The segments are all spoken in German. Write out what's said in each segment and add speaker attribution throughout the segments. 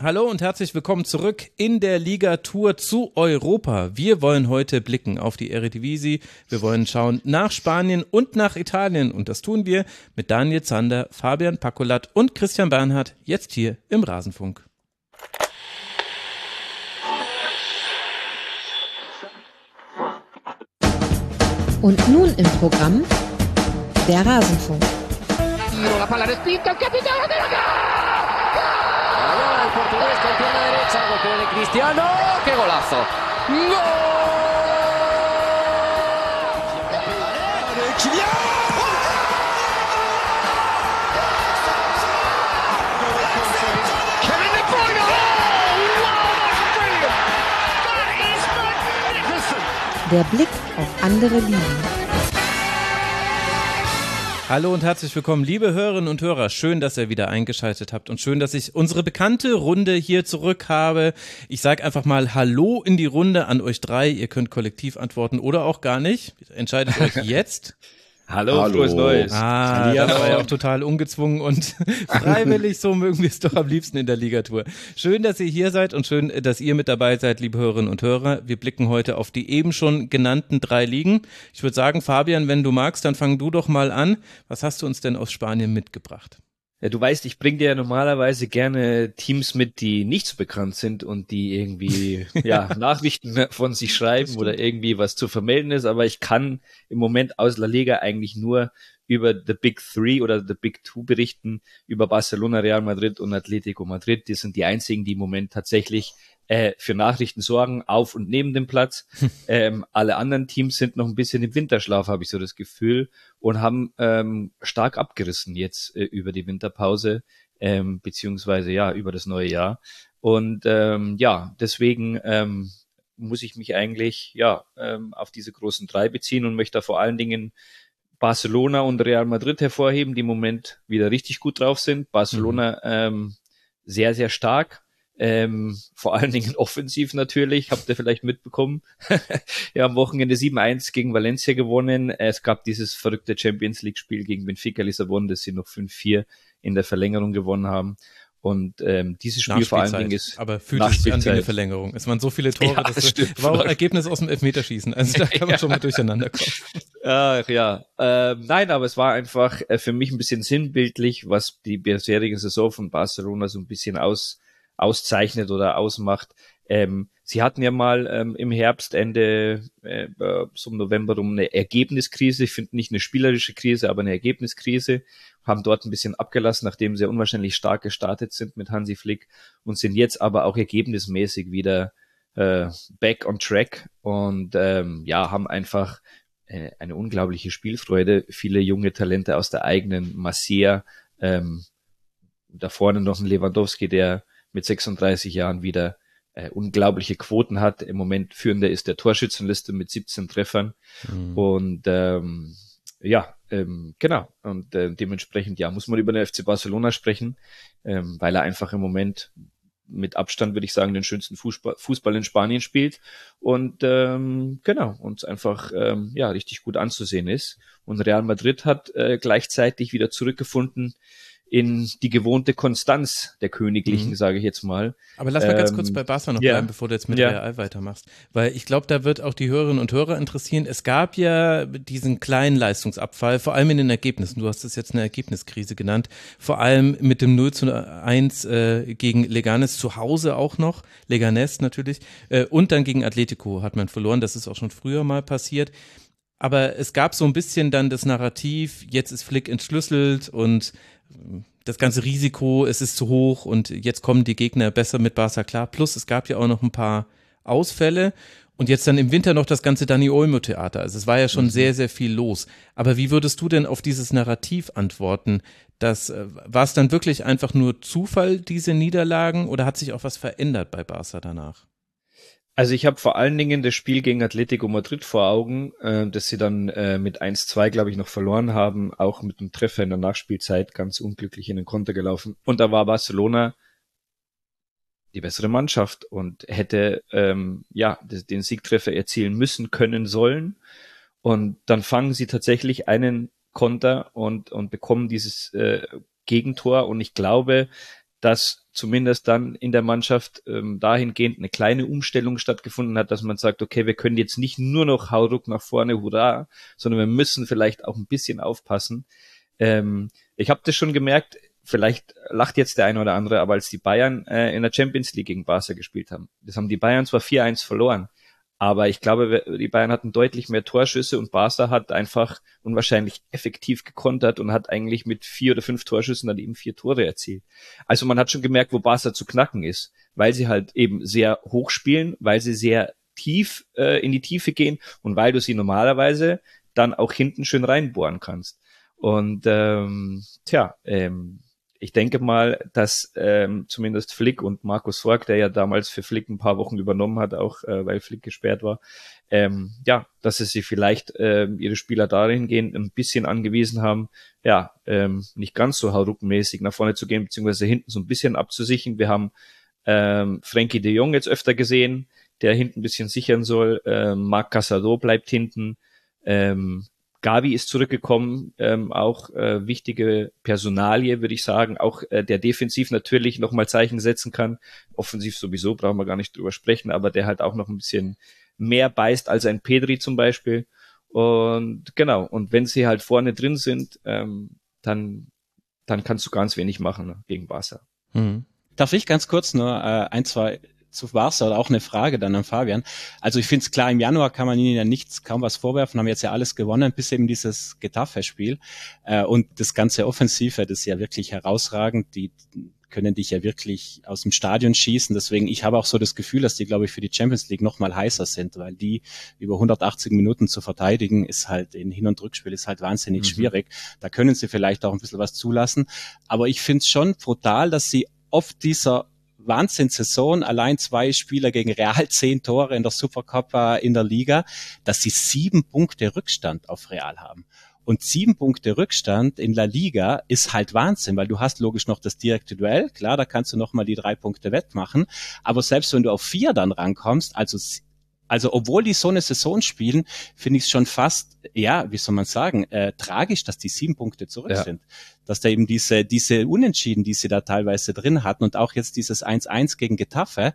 Speaker 1: Hallo und herzlich willkommen zurück in der Liga-Tour zu Europa. Wir wollen heute blicken auf die Eredivisie. Wir wollen schauen nach Spanien und nach Italien. Und das tun wir mit Daniel Zander, Fabian Packolat und Christian Bernhard jetzt hier im Rasenfunk.
Speaker 2: Und nun im Programm der Rasenfunk.
Speaker 3: La palla respinta, il capitano della
Speaker 4: il portoghese con pierna derecha, golpeo de Cristiano, qué golazo. ¡Gol!
Speaker 3: Kevin De Bruyne! Oh, wow, that's brilliant! That is magnificent!
Speaker 2: Der Blick auf andere Ligen.
Speaker 1: Hallo und herzlich willkommen, liebe Hörerinnen und Hörer. Schön, dass ihr wieder eingeschaltet habt und schön, dass ich unsere bekannte Runde hier zurück habe. Ich sage einfach mal Hallo in die Runde an euch drei. Ihr könnt kollektiv antworten oder auch gar nicht. Entscheidet euch jetzt.
Speaker 5: Hallo, frohes Neues.
Speaker 1: Das war ja auch total ungezwungen und freiwillig, so mögen wir es doch am liebsten in der Ligatour. Schön, dass ihr hier seid und schön, dass ihr mit dabei seid, liebe Hörerinnen und Hörer. Wir blicken heute auf die eben schon genannten 3 Ligen. Ich würde sagen, Fabian, wenn du magst, dann fang du doch mal an. Was hast du uns denn aus Spanien mitgebracht?
Speaker 5: Ja, du weißt, ich bringe dir ja normalerweise gerne Teams mit, die nicht so bekannt sind und die irgendwie Nachrichten von sich schreiben oder irgendwie was zu vermelden ist, aber ich kann im Moment aus La Liga eigentlich nur über The Big Three oder The Big Two berichten, über Barcelona, Real Madrid und Atletico Madrid. Die sind die einzigen, die im Moment tatsächlich für Nachrichten sorgen, auf und neben dem Platz. Alle anderen Teams sind noch ein bisschen im Winterschlaf, habe ich so das Gefühl, und haben stark abgerissen jetzt über die Winterpause, beziehungsweise über das neue Jahr. Und deswegen muss ich mich eigentlich auf diese großen 3 beziehen und möchte da vor allen Dingen Barcelona und Real Madrid hervorheben, die im Moment wieder richtig gut drauf sind. Barcelona sehr, sehr stark. Vor allen Dingen offensiv natürlich, habt ihr vielleicht mitbekommen. Ja, am Wochenende 7-1 gegen Valencia gewonnen. Es gab dieses verrückte Champions League Spiel gegen Benfica Lissabon, das sie noch 5-4 in der Verlängerung gewonnen haben. Und dieses Spiel vor allen Dingen ist
Speaker 1: aber fühlt sich an wie eine Verlängerung. Es waren so viele Tore, das war auch Ergebnis aus dem Elfmeterschießen. Also da kann man schon mal durcheinander kommen.
Speaker 5: Nein, aber es war einfach für mich ein bisschen sinnbildlich, was die bisherige Saison von Barcelona so ein bisschen auszeichnet oder ausmacht. Sie hatten ja mal im Herbst, Ende so im November rum eine Ergebniskrise. Ich finde nicht eine spielerische Krise, aber eine Ergebniskrise. Haben dort ein bisschen abgelassen, nachdem sie unwahrscheinlich stark gestartet sind mit Hansi Flick und sind jetzt aber auch ergebnismäßig wieder back on track und haben einfach eine unglaubliche Spielfreude. Viele junge Talente aus der eigenen Masia. Da vorne noch ein Lewandowski, der mit 36 Jahren wieder unglaubliche Quoten hat. Im Moment führender ist der Torschützenliste mit 17 Treffern. Und genau. Und dementsprechend muss man über den FC Barcelona sprechen, weil er einfach im Moment mit Abstand, würde ich sagen, den schönsten Fußball in Spanien spielt und und einfach richtig gut anzusehen ist. Und Real Madrid hat gleichzeitig wieder zurückgefunden in die gewohnte Konstanz der Königlichen, sage ich jetzt mal.
Speaker 1: Aber lass mal ganz kurz bei Barca noch bleiben, bevor du jetzt mit Real weitermachst. Weil ich glaube, da wird auch die Hörerinnen und Hörer interessieren. Es gab ja diesen kleinen Leistungsabfall, vor allem in den Ergebnissen. Du hast es jetzt eine Ergebniskrise genannt. Vor allem mit dem 0-1 gegen Leganes zu Hause auch noch. Leganes natürlich. Und dann gegen Atletico hat man verloren. Das ist auch schon früher mal passiert. Aber es gab so ein bisschen dann das Narrativ, jetzt ist Flick entschlüsselt und das ganze Risiko, es ist zu hoch und jetzt kommen die Gegner besser mit Barca klar. Plus es gab ja auch noch ein paar Ausfälle und jetzt dann im Winter noch das ganze Dani Olmo-Theater. Also es war ja schon sehr, sehr viel los. Aber wie würdest du denn auf dieses Narrativ antworten? War es dann wirklich einfach nur Zufall, diese Niederlagen, oder hat sich auch was verändert bei Barca danach?
Speaker 5: Also ich habe vor allen Dingen das Spiel gegen Atletico Madrid vor Augen, das sie dann mit 1-2, glaube ich, noch verloren haben, auch mit einem Treffer in der Nachspielzeit, ganz unglücklich in den Konter gelaufen. Und da war Barcelona die bessere Mannschaft und hätte den Siegtreffer erzielen müssen, können, sollen. Und dann fangen sie tatsächlich einen Konter und bekommen dieses Gegentor. Und ich glaube, dass zumindest dann in der Mannschaft dahingehend eine kleine Umstellung stattgefunden hat, dass man sagt, okay, wir können jetzt nicht nur noch Hauruck nach vorne, hurra, sondern wir müssen vielleicht auch ein bisschen aufpassen. Ich habe das schon gemerkt, vielleicht lacht jetzt der eine oder andere, aber als die Bayern in der Champions League gegen Barca gespielt haben, das haben die Bayern zwar 4-1 verloren, aber ich glaube, die Bayern hatten deutlich mehr Torschüsse und Barca hat einfach unwahrscheinlich effektiv gekontert und hat eigentlich mit 4 oder 5 Torschüssen dann eben 4 Tore erzielt. Also man hat schon gemerkt, wo Barca zu knacken ist, weil sie halt eben sehr hoch spielen, weil sie sehr tief in die Tiefe gehen und weil du sie normalerweise dann auch hinten schön reinbohren kannst. Und ich denke mal, dass zumindest Flick und Markus Sorg, der ja damals für Flick ein paar Wochen übernommen hat, auch weil Flick gesperrt war, dass sie vielleicht ihre Spieler dahingehend ein bisschen angewiesen haben, nicht ganz so hauruckmäßig nach vorne zu gehen, beziehungsweise hinten so ein bisschen abzusichern. Wir haben Frenkie de Jong jetzt öfter gesehen, der hinten ein bisschen sichern soll. Marc Casado bleibt hinten. Gavi ist zurückgekommen, auch wichtige Personalie, würde ich sagen, auch der defensiv natürlich nochmal Zeichen setzen kann. Offensiv sowieso, brauchen wir gar nicht drüber sprechen, aber der halt auch noch ein bisschen mehr beißt als ein Pedri zum Beispiel. Und genau, und wenn sie halt vorne drin sind, dann kannst du ganz wenig machen gegen Barca.
Speaker 6: Darf ich ganz kurz nur ein, zwei zu Barca oder auch eine Frage dann an Fabian. Also ich finde es klar, im Januar kann man ihnen ja kaum was vorwerfen, haben jetzt ja alles gewonnen, bis eben dieses Getafe-Spiel. Und das ganze Offensive, das ist ja wirklich herausragend, die können dich ja wirklich aus dem Stadion schießen. Deswegen, ich habe auch so das Gefühl, dass die, glaube ich, für die Champions League noch mal heißer sind, weil die über 180 Minuten zu verteidigen, ist halt in Hin- und Rückspiel ist halt wahnsinnig schwierig. Da können sie vielleicht auch ein bisschen was zulassen. Aber ich finde es schon brutal, dass sie oft dieser Wahnsinnssaison, allein 2 Spieler gegen Real, 10 Tore in der Supercopa in der Liga, dass sie 7 Punkte Rückstand auf Real haben. Und 7 Punkte Rückstand in La Liga ist halt Wahnsinn, weil du hast logisch noch das direkte Duell, klar, da kannst du nochmal die 3 Punkte wettmachen, aber selbst wenn du auf 4 dann rankommst, also obwohl die so eine Saison spielen, finde ich es schon fast, wie soll man sagen, tragisch, dass die 7 Punkte zurück sind. Dass da eben diese Unentschieden, die sie da teilweise drin hatten und auch jetzt dieses 1-1 gegen Getafe,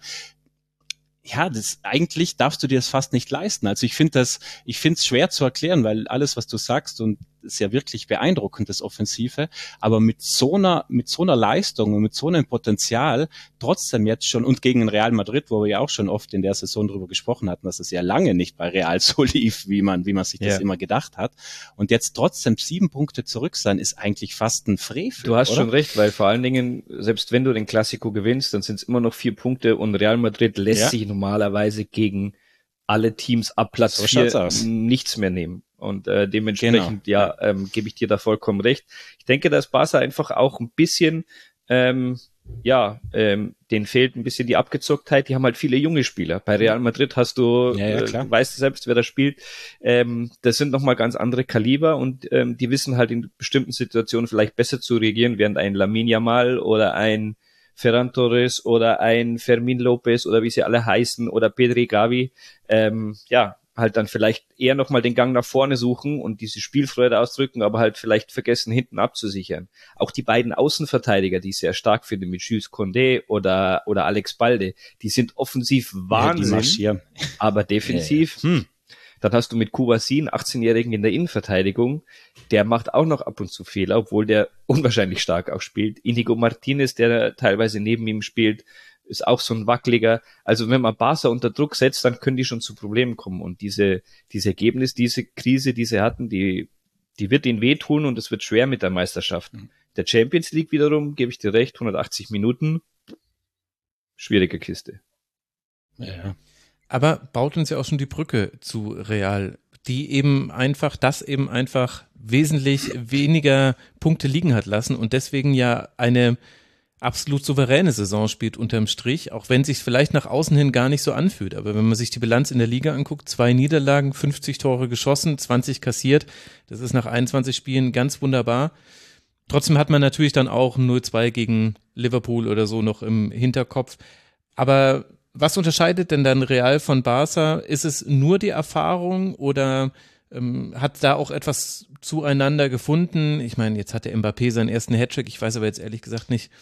Speaker 6: eigentlich darfst du dir das fast nicht leisten. Also ich finde es schwer zu erklären, weil alles, was du sagst, und ist ja wirklich beeindruckend, das Offensive, aber mit so einer Leistung und mit so einem Potenzial trotzdem jetzt schon, und gegen Real Madrid, wo wir ja auch schon oft in der Saison drüber gesprochen hatten, dass es ja lange nicht bei Real so lief, wie man sich das immer gedacht hat, und jetzt trotzdem 7 Punkte zurück sein, ist eigentlich fast ein Frevel.
Speaker 5: Du hast
Speaker 6: oder?
Speaker 5: schon recht, weil vor allen Dingen, selbst wenn du den Clasico gewinnst, dann sind es immer noch 4 Punkte und Real Madrid lässt sich normalerweise gegen alle Teams ab Platz 4 nichts mehr nehmen. Und dementsprechend, gebe ich dir da vollkommen recht. Ich denke, dass Barca einfach auch ein bisschen, denen fehlt ein bisschen die Abgezocktheit. Die haben halt viele junge Spieler. Bei Real Madrid hast du, weißt du selbst, wer da spielt. Das sind nochmal ganz andere Kaliber und die wissen halt in bestimmten Situationen vielleicht besser zu reagieren, während ein Lamine Yamal oder ein Ferran Torres oder ein Fermín López oder wie sie alle heißen oder Pedri, Gavi, halt dann vielleicht eher nochmal den Gang nach vorne suchen und diese Spielfreude ausdrücken, aber halt vielleicht vergessen, hinten abzusichern. Auch die beiden Außenverteidiger, die ich sehr stark finde, mit Jules Condé oder Alex Balde, die sind offensiv Wahnsinn, aber defensiv, Dann hast du mit Kouassin, 18-Jährigen in der Innenverteidigung, der macht auch noch ab und zu Fehler, obwohl der unwahrscheinlich stark auch spielt. Inigo Martinez, der teilweise neben ihm spielt, ist auch so ein wackeliger. Also wenn man Barca unter Druck setzt, dann können die schon zu Problemen kommen. Und dieses Ergebnis, diese Krise, die sie hatten, die wird ihnen wehtun und es wird schwer mit der Meisterschaft. Der Champions League wiederum, gebe ich dir recht, 180 Minuten, schwierige Kiste.
Speaker 1: Ja. Aber baut uns ja auch schon die Brücke zu Real, die eben einfach wesentlich weniger Punkte liegen hat lassen und deswegen ja eine absolut souveräne Saison spielt unterm Strich, auch wenn sich vielleicht nach außen hin gar nicht so anfühlt. Aber wenn man sich die Bilanz in der Liga anguckt, 2 Niederlagen, 50 Tore geschossen, 20 kassiert, das ist nach 21 Spielen ganz wunderbar. Trotzdem hat man natürlich dann auch 0-2 gegen Liverpool oder so noch im Hinterkopf. Aber was unterscheidet denn dann Real von Barca? Ist es nur die Erfahrung oder hat da auch etwas zueinander gefunden? Ich meine, jetzt hat der Mbappé seinen ersten Hattrick, ich weiß aber jetzt ehrlich gesagt nicht,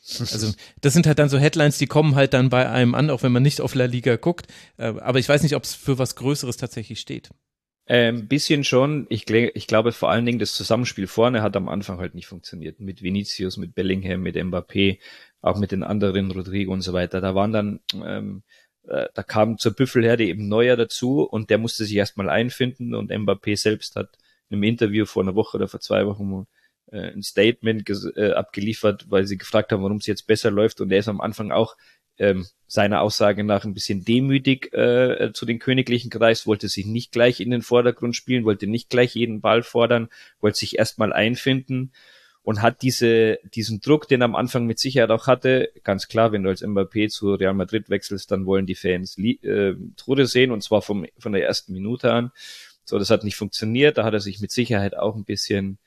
Speaker 1: Also das sind halt dann so Headlines, die kommen halt dann bei einem an, auch wenn man nicht auf La Liga guckt. Aber ich weiß nicht, ob es für was Größeres tatsächlich steht.
Speaker 5: Ein bisschen schon. Ich glaube vor allen Dingen das Zusammenspiel vorne hat am Anfang halt nicht funktioniert. Mit Vinicius, mit Bellingham, mit Mbappé, auch mit den anderen, Rodrigo und so weiter. Da waren dann, da kam zur Büffelherde eben Neuer dazu und der musste sich erstmal einfinden und Mbappé selbst hat in einem Interview vor einer Woche oder vor 2 Wochen ein Statement abgeliefert, weil sie gefragt haben, warum es jetzt besser läuft und er ist am Anfang auch seiner Aussage nach ein bisschen demütig zu den Königlichen gereist, wollte sich nicht gleich in den Vordergrund spielen, wollte nicht gleich jeden Ball fordern, wollte sich erstmal einfinden und hat diesen Druck, den er am Anfang mit Sicherheit auch hatte, ganz klar, wenn du als Mbappé zu Real Madrid wechselst, dann wollen die Fans Tore sehen und zwar von der ersten Minute an. So, das hat nicht funktioniert, da hat er sich mit Sicherheit auch ein bisschen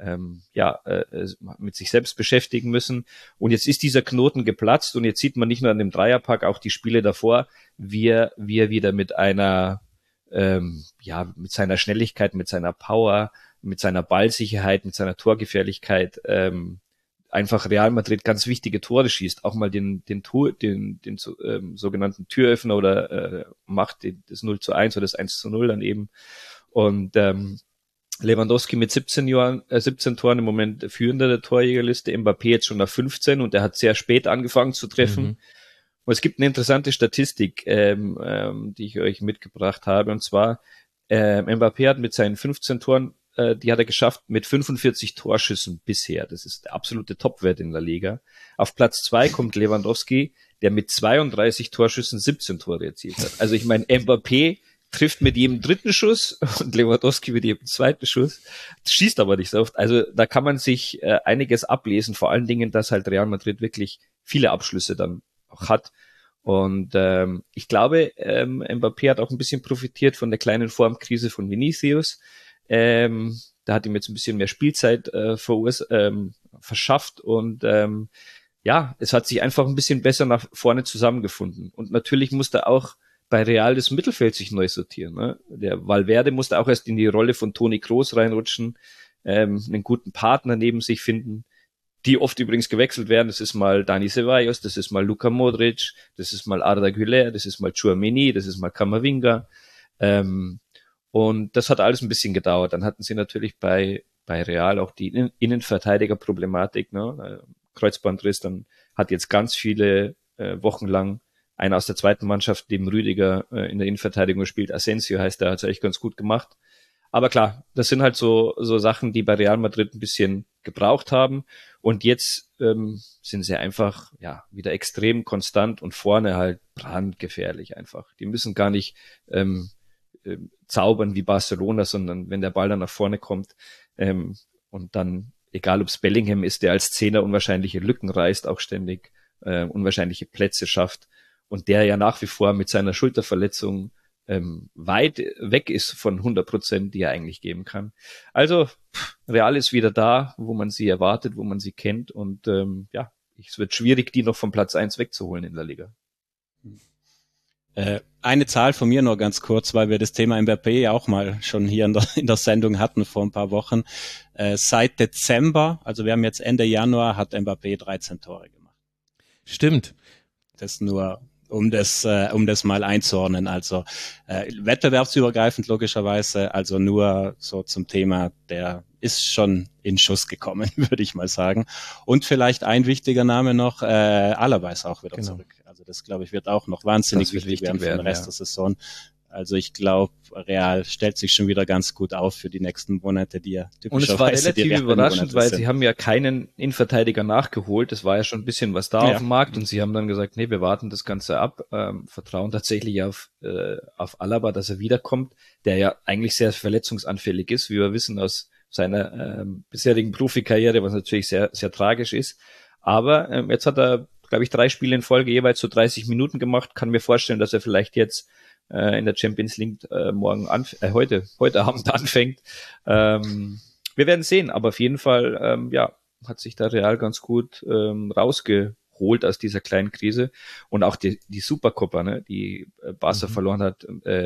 Speaker 5: mit sich selbst beschäftigen müssen. Und jetzt ist dieser Knoten geplatzt und jetzt sieht man nicht nur an dem Dreierpack, auch die Spiele davor, wie er wieder mit mit seiner Schnelligkeit, mit seiner Power, mit seiner Ballsicherheit, mit seiner Torgefährlichkeit einfach Real Madrid ganz wichtige Tore schießt, auch mal den sogenannten Türöffner oder macht das 0:1 oder das 1:0 dann eben. Und Lewandowski mit 17 Toren im Moment führender der Torjägerliste, Mbappé jetzt schon nach 15 und er hat sehr spät angefangen zu treffen. Mhm. Und es gibt eine interessante Statistik, die ich euch mitgebracht habe, und zwar Mbappé hat mit seinen 15 Toren, die hat er geschafft mit 45 Torschüssen bisher. Das ist der absolute Topwert in der Liga. Auf Platz 2 kommt Lewandowski, der mit 32 Torschüssen 17 Tore erzielt hat. Also ich meine, Mbappé trifft mit jedem 3. Schuss und Lewandowski mit jedem 2. Schuss, schießt aber nicht so oft. Also da kann man sich einiges ablesen, vor allen Dingen, dass halt Real Madrid wirklich viele Abschlüsse dann auch hat. Und ich glaube, Mbappé hat auch ein bisschen profitiert von der kleinen Formkrise von Vinicius. Da hat ihm jetzt ein bisschen mehr Spielzeit verschafft und es hat sich einfach ein bisschen besser nach vorne zusammengefunden. Und natürlich musste auch bei Real das Mittelfeld sich neu sortieren. Ne? Der Valverde musste auch erst in die Rolle von Toni Kroos reinrutschen, einen guten Partner neben sich finden, die oft übrigens gewechselt werden. Das ist mal Dani Ceballos, das ist mal Luka Modric, das ist mal Arda Güler, das ist mal Tchouaméni, das ist mal Camavinga. Und das hat alles ein bisschen gedauert. Dann hatten sie natürlich bei Real auch die Innenverteidigerproblematik. Ne? Kreuzbandriss, dann hat jetzt ganz viele Wochen lang einer aus der zweiten Mannschaft, dem Rüdiger in der Innenverteidigung spielt, Asensio heißt der, hat es eigentlich ganz gut gemacht. Aber klar, das sind halt so Sachen, die bei Real Madrid ein bisschen gebraucht haben. Und jetzt sind sie einfach wieder extrem konstant und vorne halt brandgefährlich einfach. Die müssen gar nicht zaubern wie Barcelona, sondern wenn der Ball dann nach vorne kommt und dann, egal ob es Bellingham ist, der als Zehner unwahrscheinliche Lücken reißt, auch ständig unwahrscheinliche Plätze schafft, und der ja nach wie vor mit seiner Schulterverletzung weit weg ist von 100%, die er eigentlich geben kann. Also Real ist wieder da, wo man sie erwartet, wo man sie kennt, und es wird schwierig, die noch vom Platz 1 wegzuholen in der Liga.
Speaker 6: Eine Zahl von mir noch ganz kurz, weil wir das Thema Mbappé ja auch mal schon hier in der Sendung hatten vor ein paar Wochen. Seit Dezember, also wir haben jetzt Ende Januar, hat Mbappé 13 Tore gemacht.
Speaker 1: Stimmt.
Speaker 6: Das nur um das mal einzuordnen, also wettbewerbsübergreifend logischerweise, also nur so zum Thema, der ist schon in Schuss gekommen, würde ich mal sagen. Und vielleicht ein wichtiger Name noch, Alaba ist auch wieder zurück. Also das, glaube ich, wird auch noch wahnsinnig wichtig werden für den Rest der Saison. Also ich glaube, Real stellt sich schon wieder ganz gut auf für die nächsten Monate, die ja typischerweise.
Speaker 5: Und es war relativ überraschend, weil sie haben ja keinen Innenverteidiger nachgeholt. Es war ja schon ein bisschen was da auf dem Markt, und sie haben dann gesagt, nee, wir warten das Ganze ab, vertrauen tatsächlich auf Alaba, dass er wiederkommt, der ja eigentlich sehr verletzungsanfällig ist, wie wir wissen aus seiner bisherigen Profikarriere, was natürlich sehr, sehr tragisch ist. Aber jetzt hat er, glaube ich, 3 Spiele in Folge jeweils so 30 Minuten gemacht. Kann mir vorstellen, dass er vielleicht jetzt in der Champions League heute Abend anfängt. Wir werden sehen, aber auf jeden Fall hat sich da Real ganz gut rausgeholt aus dieser kleinen Krise. Und auch die Supercopa, ne, die Barca verloren hat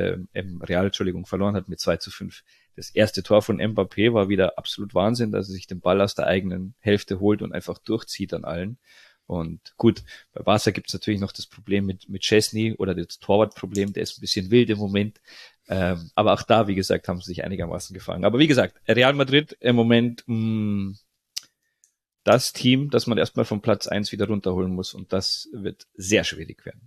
Speaker 5: mit 2:5. Das erste Tor von Mbappé war wieder absolut Wahnsinn, dass er sich den Ball aus der eigenen Hälfte holt und einfach durchzieht an allen. Und gut, bei Barca gibt es natürlich noch das Problem mit Szczesny oder das Torwartproblem, der ist ein bisschen wild im Moment. Aber auch da, wie gesagt, haben sie sich einigermaßen gefangen. Aber wie gesagt, Real Madrid im Moment das Team, das man erstmal vom Platz 1 wieder runterholen muss. Und das wird sehr schwierig werden.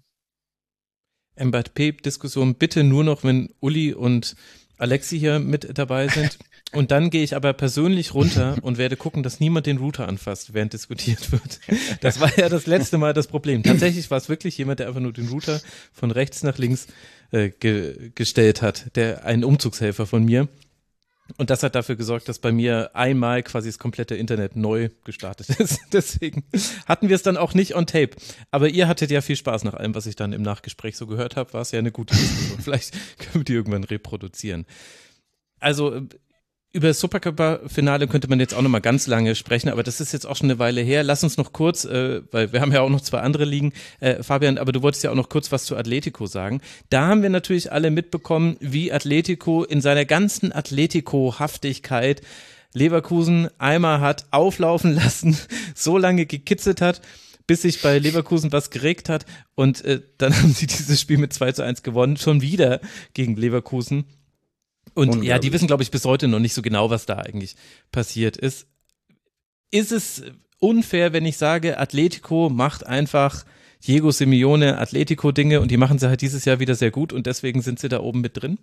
Speaker 1: Mbappé-Diskussion bitte nur noch, wenn Uli und Alexi hier mit dabei sind. Und dann gehe ich aber persönlich runter und werde gucken, dass niemand den Router anfasst, während diskutiert wird. Das war ja das letzte Mal das Problem. Tatsächlich war es wirklich jemand, der einfach nur den Router von rechts nach links gestellt hat, ein Umzugshelfer von mir. Und das hat dafür gesorgt, dass bei mir einmal quasi das komplette Internet neu gestartet ist. Deswegen hatten wir es dann auch nicht on tape. Aber ihr hattet ja viel Spaß nach allem, was ich dann im Nachgespräch so gehört habe. War es ja eine gute Diskussion. Vielleicht können wir die irgendwann reproduzieren. Also über das Supercup-Finale könnte man jetzt auch noch mal ganz lange sprechen, aber das ist jetzt auch schon eine Weile her. Lass uns noch kurz, weil wir haben ja auch noch 2 andere Ligen, Fabian, aber du wolltest ja auch noch kurz was zu Atletico sagen. Da haben wir natürlich alle mitbekommen, wie Atletico in seiner ganzen Atletico-Haftigkeit Leverkusen einmal hat auflaufen lassen, so lange gekitzelt hat, bis sich bei Leverkusen was geregt hat und dann haben sie dieses Spiel mit 2:1 gewonnen, schon wieder gegen Leverkusen. Und ja, die wissen, glaube ich, bis heute noch nicht so genau, was da eigentlich passiert ist. Ist es unfair, wenn ich sage, Atletico macht einfach Diego Simeone Atletico-Dinge und die machen sie halt dieses Jahr wieder sehr gut und deswegen sind sie da oben mit drin?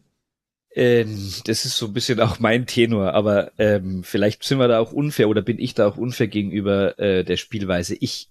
Speaker 5: Das ist so ein bisschen auch mein Tenor, aber vielleicht sind wir da auch unfair oder bin ich da auch unfair gegenüber der Spielweise. Ich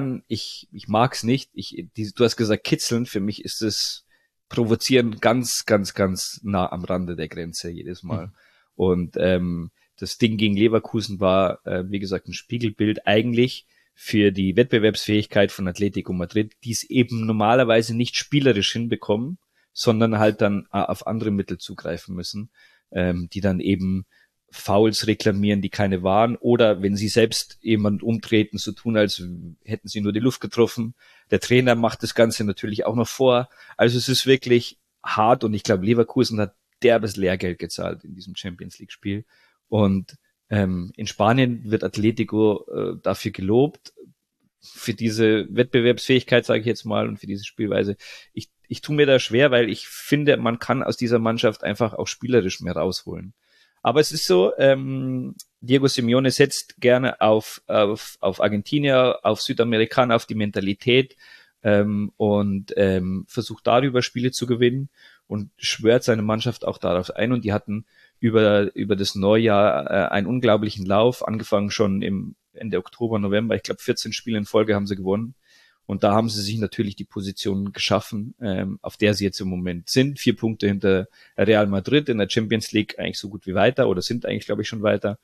Speaker 5: mag's nicht. Du hast gesagt kitzeln, für mich ist es provozieren ganz, ganz, ganz nah am Rande der Grenze jedes Mal. Und das Ding gegen Leverkusen war, wie gesagt, ein Spiegelbild eigentlich für die Wettbewerbsfähigkeit von Atletico Madrid, die es eben normalerweise nicht spielerisch hinbekommen, sondern halt dann auf andere Mittel zugreifen müssen, die dann eben Fouls reklamieren, die keine waren, oder wenn sie selbst jemand umtreten, so tun, als hätten sie nur die Luft getroffen. Der Trainer macht das Ganze natürlich auch noch vor. Also es ist wirklich hart und ich glaube, Leverkusen hat derbes Lehrgeld gezahlt in diesem Champions-League-Spiel. Und in Spanien wird Atletico dafür gelobt, für diese Wettbewerbsfähigkeit, sage ich jetzt mal, und für diese Spielweise. Ich tue mir da schwer, weil ich finde, man kann aus dieser Mannschaft einfach auch spielerisch mehr rausholen. Aber es ist so, Diego Simeone setzt gerne auf Argentinier, auf Südamerikaner, auf die Mentalität und versucht darüber Spiele zu gewinnen und schwört seine Mannschaft auch darauf ein. Und die hatten über das Neujahr einen unglaublichen Lauf, angefangen schon im Ende Oktober, November. Ich glaube 14 Spiele in Folge haben sie gewonnen. Und da haben sie sich natürlich die Position geschaffen, auf der sie jetzt im Moment sind. 4 Punkte hinter Real Madrid in der Champions League, eigentlich so gut wie weiter oder sind eigentlich, glaube ich, schon weiter.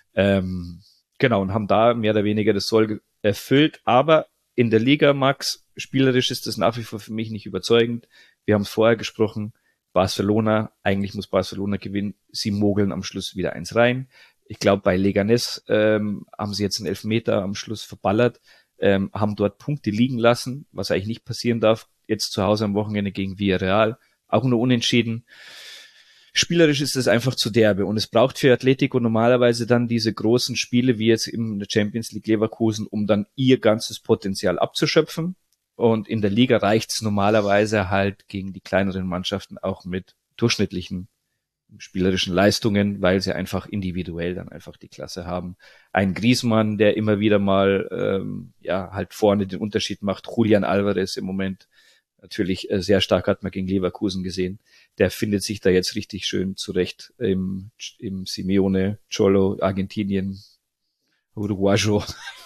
Speaker 5: Genau, und haben da mehr oder weniger das Soll erfüllt. Aber in der Liga, Max, spielerisch ist das nach wie vor für mich nicht überzeugend. Wir haben es vorher gesprochen, Barcelona, eigentlich muss Barcelona gewinnen. Sie mogeln am Schluss wieder 1 rein. Ich glaube, bei Leganés haben sie jetzt einen Elfmeter am Schluss verballert. Haben dort Punkte liegen lassen, was eigentlich nicht passieren darf. Jetzt zu Hause am Wochenende gegen Villarreal, auch nur unentschieden. Spielerisch ist es einfach zu derbe und es braucht für Atletico normalerweise dann diese großen Spiele wie jetzt in der Champions League Leverkusen, um dann ihr ganzes Potenzial abzuschöpfen. Und in der Liga reicht es normalerweise halt gegen die kleineren Mannschaften auch mit durchschnittlichen spielerischen Leistungen, weil sie einfach individuell dann einfach die Klasse haben. Ein Griezmann, der immer wieder mal halt vorne den Unterschied macht. Julian Alvarez im Moment natürlich sehr stark, hat man gegen Leverkusen gesehen. Der findet sich da jetzt richtig schön zurecht im Simeone, Cholo, Argentinien, Uruguayo,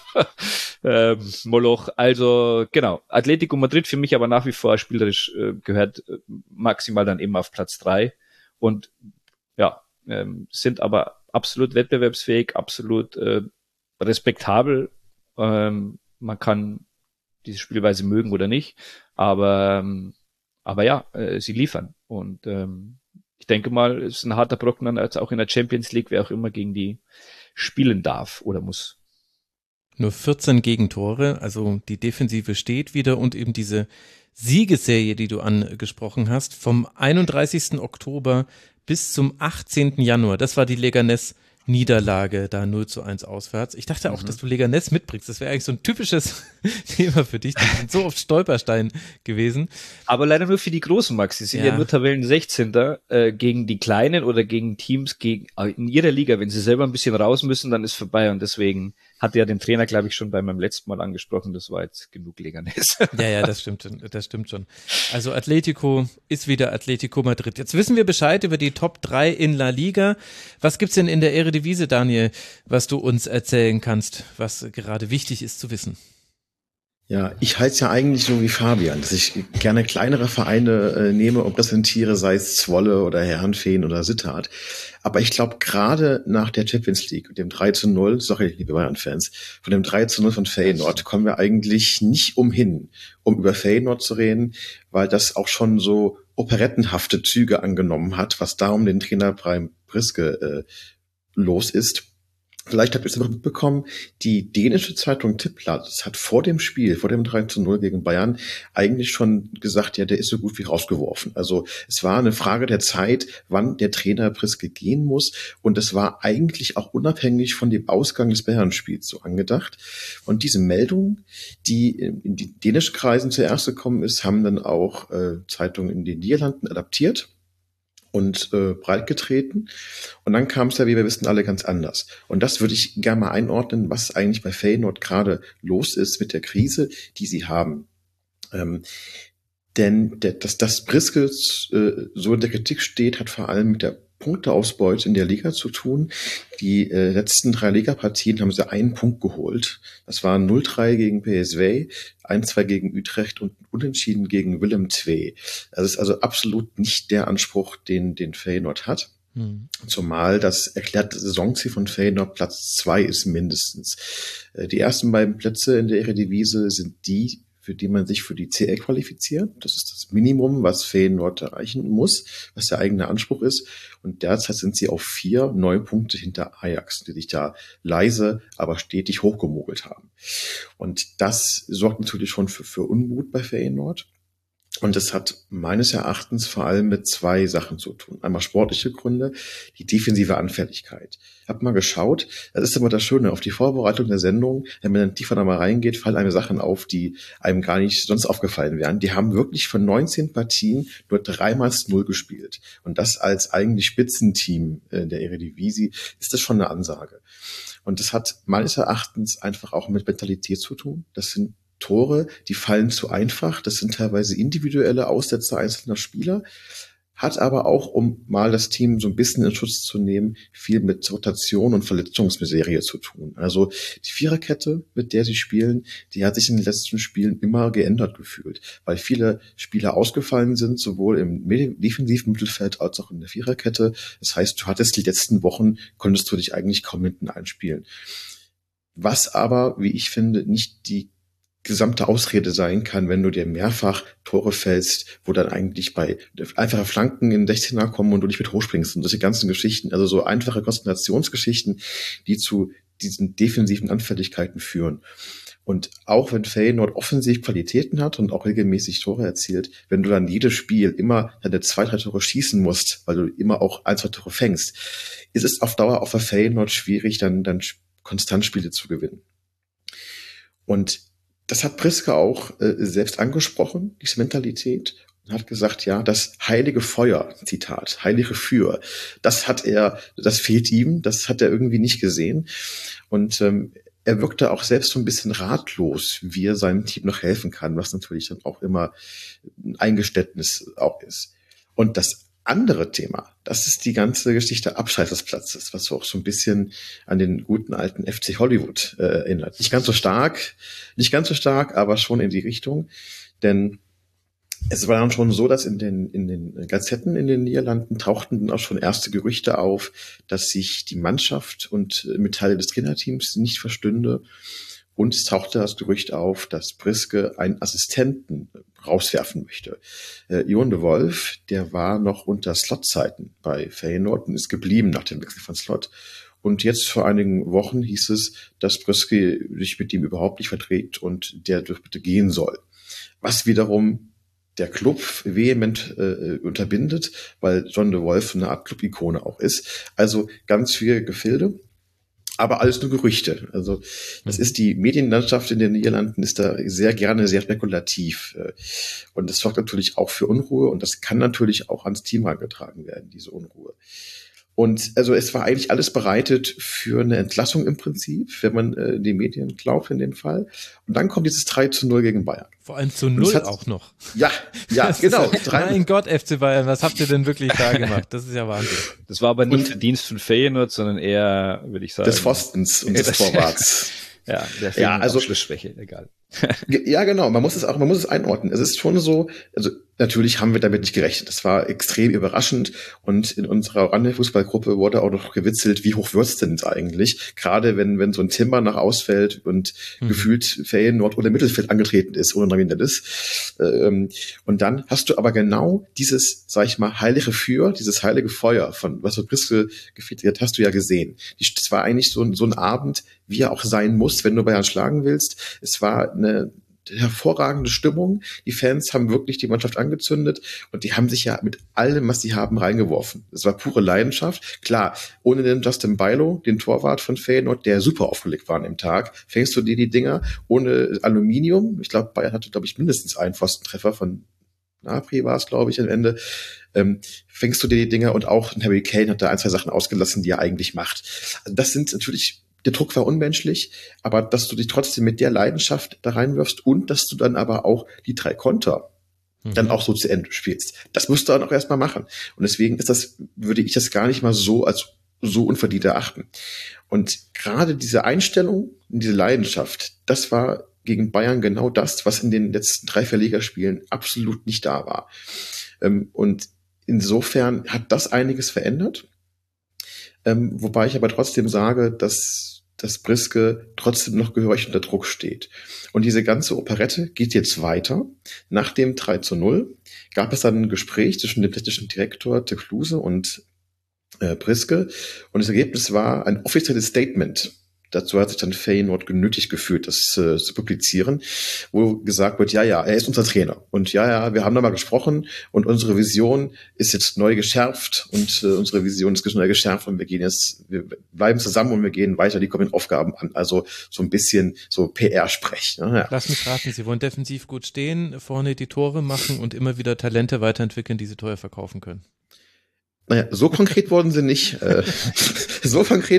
Speaker 5: Moloch. Also genau, Atletico Madrid für mich aber nach wie vor spielerisch gehört maximal dann eben auf Platz 3. Und ja, sind aber absolut wettbewerbsfähig, absolut respektabel. Man kann diese Spielweise mögen oder nicht, aber ja, sie liefern. Und ich denke mal, es ist ein harter Brocken dann als auch in der Champions League, wer auch immer gegen die spielen darf oder muss.
Speaker 1: Nur 14 Gegentore, also die Defensive steht wieder und eben diese Siegesserie, die du angesprochen hast, vom 31. Oktober bis zum 18. Januar, das war die Leganés Niederlage da 0:1 auswärts. Ich dachte auch, dass du Leganés mitbringst. Das wäre eigentlich so ein typisches Thema für dich. Die sind so oft Stolperstein gewesen.
Speaker 5: Aber leider nur für die Großen, Max. Die sind ja nur Tabellen 16. Gegen die Kleinen oder gegen Teams in ihrer Liga. Wenn sie selber ein bisschen raus müssen, dann ist vorbei. Und deswegen hatte ja den Trainer, glaube ich, schon bei meinem letzten Mal angesprochen. Das war jetzt genug Leganés.
Speaker 1: Ja, das stimmt schon. Also Atletico ist wieder Atletico Madrid. Jetzt wissen wir Bescheid über die Top 3 in La Liga. Was gibt's denn in der Eredivisie, Daniel, was du uns erzählen kannst, was gerade wichtig ist zu wissen?
Speaker 7: Ja, ich halte es ja eigentlich so wie Fabian, dass ich gerne kleinere Vereine nehme und präsentiere, sei es Zwolle oder Herrenfeen oder Sittard. Aber ich glaube, gerade nach der Champions League und dem 3:0, sorry, liebe Bayern-Fans, von dem 3:0 von Feyenoord kommen wir eigentlich nicht umhin, um über Feyenoord zu reden, weil das auch schon so operettenhafte Züge angenommen hat, was da um den Trainer Brian Priske los ist. Vielleicht habt ihr es noch mitbekommen, die dänische Zeitung Tipbladet hat vor dem Spiel, vor dem 3:0 gegen Bayern, eigentlich schon gesagt, ja, der ist so gut wie rausgeworfen. Also es war eine Frage der Zeit, wann der Trainer Priske gehen muss. Und es war eigentlich auch unabhängig von dem Ausgang des Bayern-Spiels so angedacht. Und diese Meldung, die in die dänischen Kreisen zuerst gekommen ist, haben dann auch Zeitungen in den Niederlanden adaptiert und breitgetreten. Und dann kam es ja, wie wir wissen, alle ganz anders. Und das würde ich gerne mal einordnen, was eigentlich bei Feyenoord gerade los ist mit der Krise, die sie haben. Denn dass Priske so in der Kritik steht, hat vor allem mit der Punkteausbeute in der Liga zu tun. Die letzten 3 Ligapartien haben sie 1 Punkt geholt. Das waren 0:3 gegen PSV, 1:2 gegen Utrecht und Unentschieden gegen Willem II. Das ist also absolut nicht der Anspruch, den Feyenoord hat. Zumal das erklärte Saisonziel von Feyenoord Platz 2 ist mindestens. Die ersten beiden Plätze in der Eredivisie sind die, für die man sich für die CL qualifiziert. Das ist das Minimum, was Feyenoord erreichen muss, was der eigene Anspruch ist. Und derzeit sind sie auf 4 neue Punkte hinter Ajax, die sich da leise, aber stetig hochgemogelt haben. Und das sorgt natürlich schon für Unmut bei Feyenoord. Und das hat meines Erachtens vor allem mit 2 Sachen zu tun. Einmal sportliche Gründe, die defensive Anfälligkeit. Ich habe mal geschaut, das ist immer das Schöne, auf die Vorbereitung der Sendung, wenn man dann tiefer da mal reingeht, fallen einem Sachen auf, die einem gar nicht sonst aufgefallen wären. Die haben wirklich von 19 Partien nur 3-0 gespielt. Und das als eigentlich Spitzenteam der Eredivisie ist das schon eine Ansage. Und das hat meines Erachtens einfach auch mit Mentalität zu tun. Das sind Tore, die fallen zu einfach. Das sind teilweise individuelle Aussetzer einzelner Spieler. Hat aber auch, um mal das Team so ein bisschen in Schutz zu nehmen, viel mit Rotation und Verletzungsmiserie zu tun. Also die Viererkette, mit der sie spielen, die hat sich in den letzten Spielen immer geändert gefühlt, weil viele Spieler ausgefallen sind, sowohl im defensiven Mittelfeld als auch in der Viererkette. Das heißt, du hattest die letzten Wochen, konntest du dich eigentlich kaum hinten einspielen. Was aber, wie ich finde, nicht die gesamte Ausrede sein kann, wenn du dir mehrfach Tore fällst, wo dann eigentlich bei einfache Flanken in 16er kommen und du nicht mit hochspringst und solche ganzen Geschichten, also so einfache Konzentrationsgeschichten, die zu diesen defensiven Anfälligkeiten führen. Und auch wenn Feyenoord offensiv Qualitäten hat und auch regelmäßig Tore erzielt, wenn du dann jedes Spiel immer deine 2-3 Tore schießen musst, weil du immer auch 1-2 Tore fängst, ist es auf Dauer auch für Feyenoord schwierig, dann konstant Spiele zu gewinnen. Und das hat Priske auch selbst angesprochen, diese Mentalität, und hat gesagt, ja, das heilige Feuer, Zitat, heilige Feuer, das fehlt ihm, das hat er irgendwie nicht gesehen. Und er wirkte auch selbst so ein bisschen ratlos, wie er seinem Team noch helfen kann, was natürlich dann auch immer ein Eingeständnis auch ist. Und das andere Thema, das ist die ganze Geschichte abseits des Platzes, was auch so ein bisschen an den guten alten FC Hollywood erinnert. Nicht ganz so stark, aber schon in die Richtung. Denn es war dann schon so, dass in den Gazetten in den Niederlanden tauchten dann auch schon erste Gerüchte auf, dass sich die Mannschaft und Teile des Trainerteams nicht verstünde. Und es tauchte das Gerücht auf, dass Priske einen Assistenten rauswerfen möchte. Jon de Wolf, der war noch unter Slot-Zeiten bei Feyenoord und ist geblieben nach dem Wechsel von Slot. Und jetzt vor einigen Wochen hieß es, dass Priske sich mit ihm überhaupt nicht verträgt und der bitte gehen soll. Was wiederum der Club vehement unterbindet, weil John de Wolf eine Art Club-Ikone auch ist. Also ganz viel Gefilde, aber alles nur Gerüchte. Also das ist die Medienlandschaft in den Niederlanden ist da sehr gerne sehr spekulativ. Und das sorgt natürlich auch für Unruhe und das kann natürlich auch ans Team herangetragen werden, diese Unruhe. Und also es war eigentlich alles bereitet für eine Entlassung im Prinzip, wenn man die Medien glaubt in dem Fall. Und dann kommt dieses 3-0 gegen Bayern.
Speaker 1: Vor allem zu 0 auch noch.
Speaker 7: Ja, genau.
Speaker 1: Mein Gott, FC Bayern, was habt ihr denn wirklich da gemacht? Das ist ja Wahnsinn.
Speaker 5: Das war aber nicht Verdienst von Feyenoord, sondern eher, würde ich sagen,
Speaker 7: des Pfostens und des Torwarts.
Speaker 5: Ja, der Feyenoord
Speaker 7: also
Speaker 5: Schlussschwäche, egal.
Speaker 7: Ja, genau. Man muss es einordnen. Es ist schon so, also natürlich haben wir damit nicht gerechnet. Das war extrem überraschend und in unserer Rande-Fußballgruppe wurde auch noch gewitzelt, wie hoch wird's denn eigentlich? Gerade wenn so ein Timber nach ausfällt und gefühlt Feyenoord oder Mittelfeld angetreten ist oder Nominelles. Und dann hast du aber genau dieses, sag ich mal, heilige Feuer, dieses heilige Feuer von was so Priske gefehlt hat, hast du ja gesehen. Das war eigentlich so ein Abend, wie er auch sein muss, wenn du Bayern schlagen willst. Es war eine hervorragende Stimmung. Die Fans haben wirklich die Mannschaft angezündet und die haben sich ja mit allem, was sie haben, reingeworfen. Es war pure Leidenschaft. Klar, ohne den Justin Bijlow, den Torwart von Feyenoord, der super aufgelegt war an dem Tag, fängst du dir die Dinger ohne Aluminium. Ich glaube, Bayern hatte, mindestens einen Pfostentreffer von Napri war es, glaube ich, am Ende. Fängst du dir die Dinger und auch Harry Kane hat da 1, 2 Sachen ausgelassen, die er eigentlich macht. Also das sind natürlich der Druck war unmenschlich, aber dass du dich trotzdem mit der Leidenschaft da reinwirfst und dass du dann aber auch die 3 Konter dann auch so zu Ende spielst. Das musst du dann auch erstmal machen. Und deswegen würde ich das gar nicht mal so als so unverdient erachten. Und gerade diese Einstellung, diese Leidenschaft, das war gegen Bayern genau das, was in den letzten 3 Verlegerspielen absolut nicht da war. Und insofern hat das einiges verändert. Wobei ich aber trotzdem sage, dass Priske trotzdem noch gehörig unter Druck steht. Und diese ganze Operette geht jetzt weiter. Nach dem 3-0 gab es dann ein Gespräch zwischen dem technischen Direktor De Kloese und Priske. Und das Ergebnis war ein offizielles Statement. Dazu hat sich dann Feyenoord genötigt gefühlt, das zu publizieren, wo gesagt wird, ja, er ist unser Trainer. Und ja, wir haben da mal gesprochen und unsere Vision ist jetzt neu geschärft und unsere Vision ist neu geschärft und wir bleiben zusammen und wir gehen weiter die kommenden Aufgaben an. Also so ein bisschen so PR-Sprech. Ne? Ja.
Speaker 1: Lass mich raten, Sie wollen defensiv gut stehen, vorne die Tore machen und immer wieder Talente weiterentwickeln, die Sie teuer verkaufen können.
Speaker 7: Naja, so konkret wurden sie nicht. Es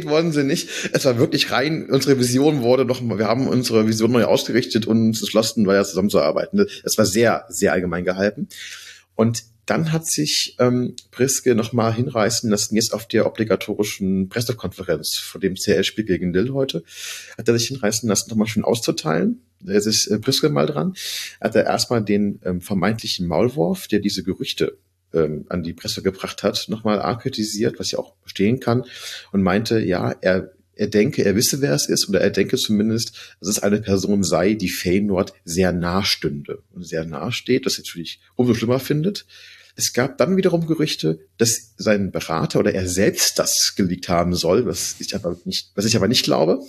Speaker 7: war wirklich rein, unsere Vision wir haben unsere Vision neu ausgerichtet und uns entschlossen, weiter zusammenzuarbeiten. Es war sehr, sehr allgemein gehalten. Und dann hat sich Priske nochmal hinreißen lassen, jetzt auf der obligatorischen Pressekonferenz vor dem CL-Spiel gegen Lille heute, hat er sich hinreißen lassen, nochmal schön auszuteilen. Da ist Priske mal dran. Hat er erstmal den vermeintlichen Maulwurf, der diese Gerüchte an die Presse gebracht hat, nochmal kritisiert, was ich auch verstehen kann, und meinte, ja, er denke, er wisse, wer es ist, oder er denke zumindest, dass es eine Person sei, die Feyenoord sehr nahe stünde und sehr nahe steht, das natürlich umso schlimmer findet. Es gab dann wiederum Gerüchte, dass sein Berater oder er selbst das geleakt haben soll, was ich aber nicht glaube.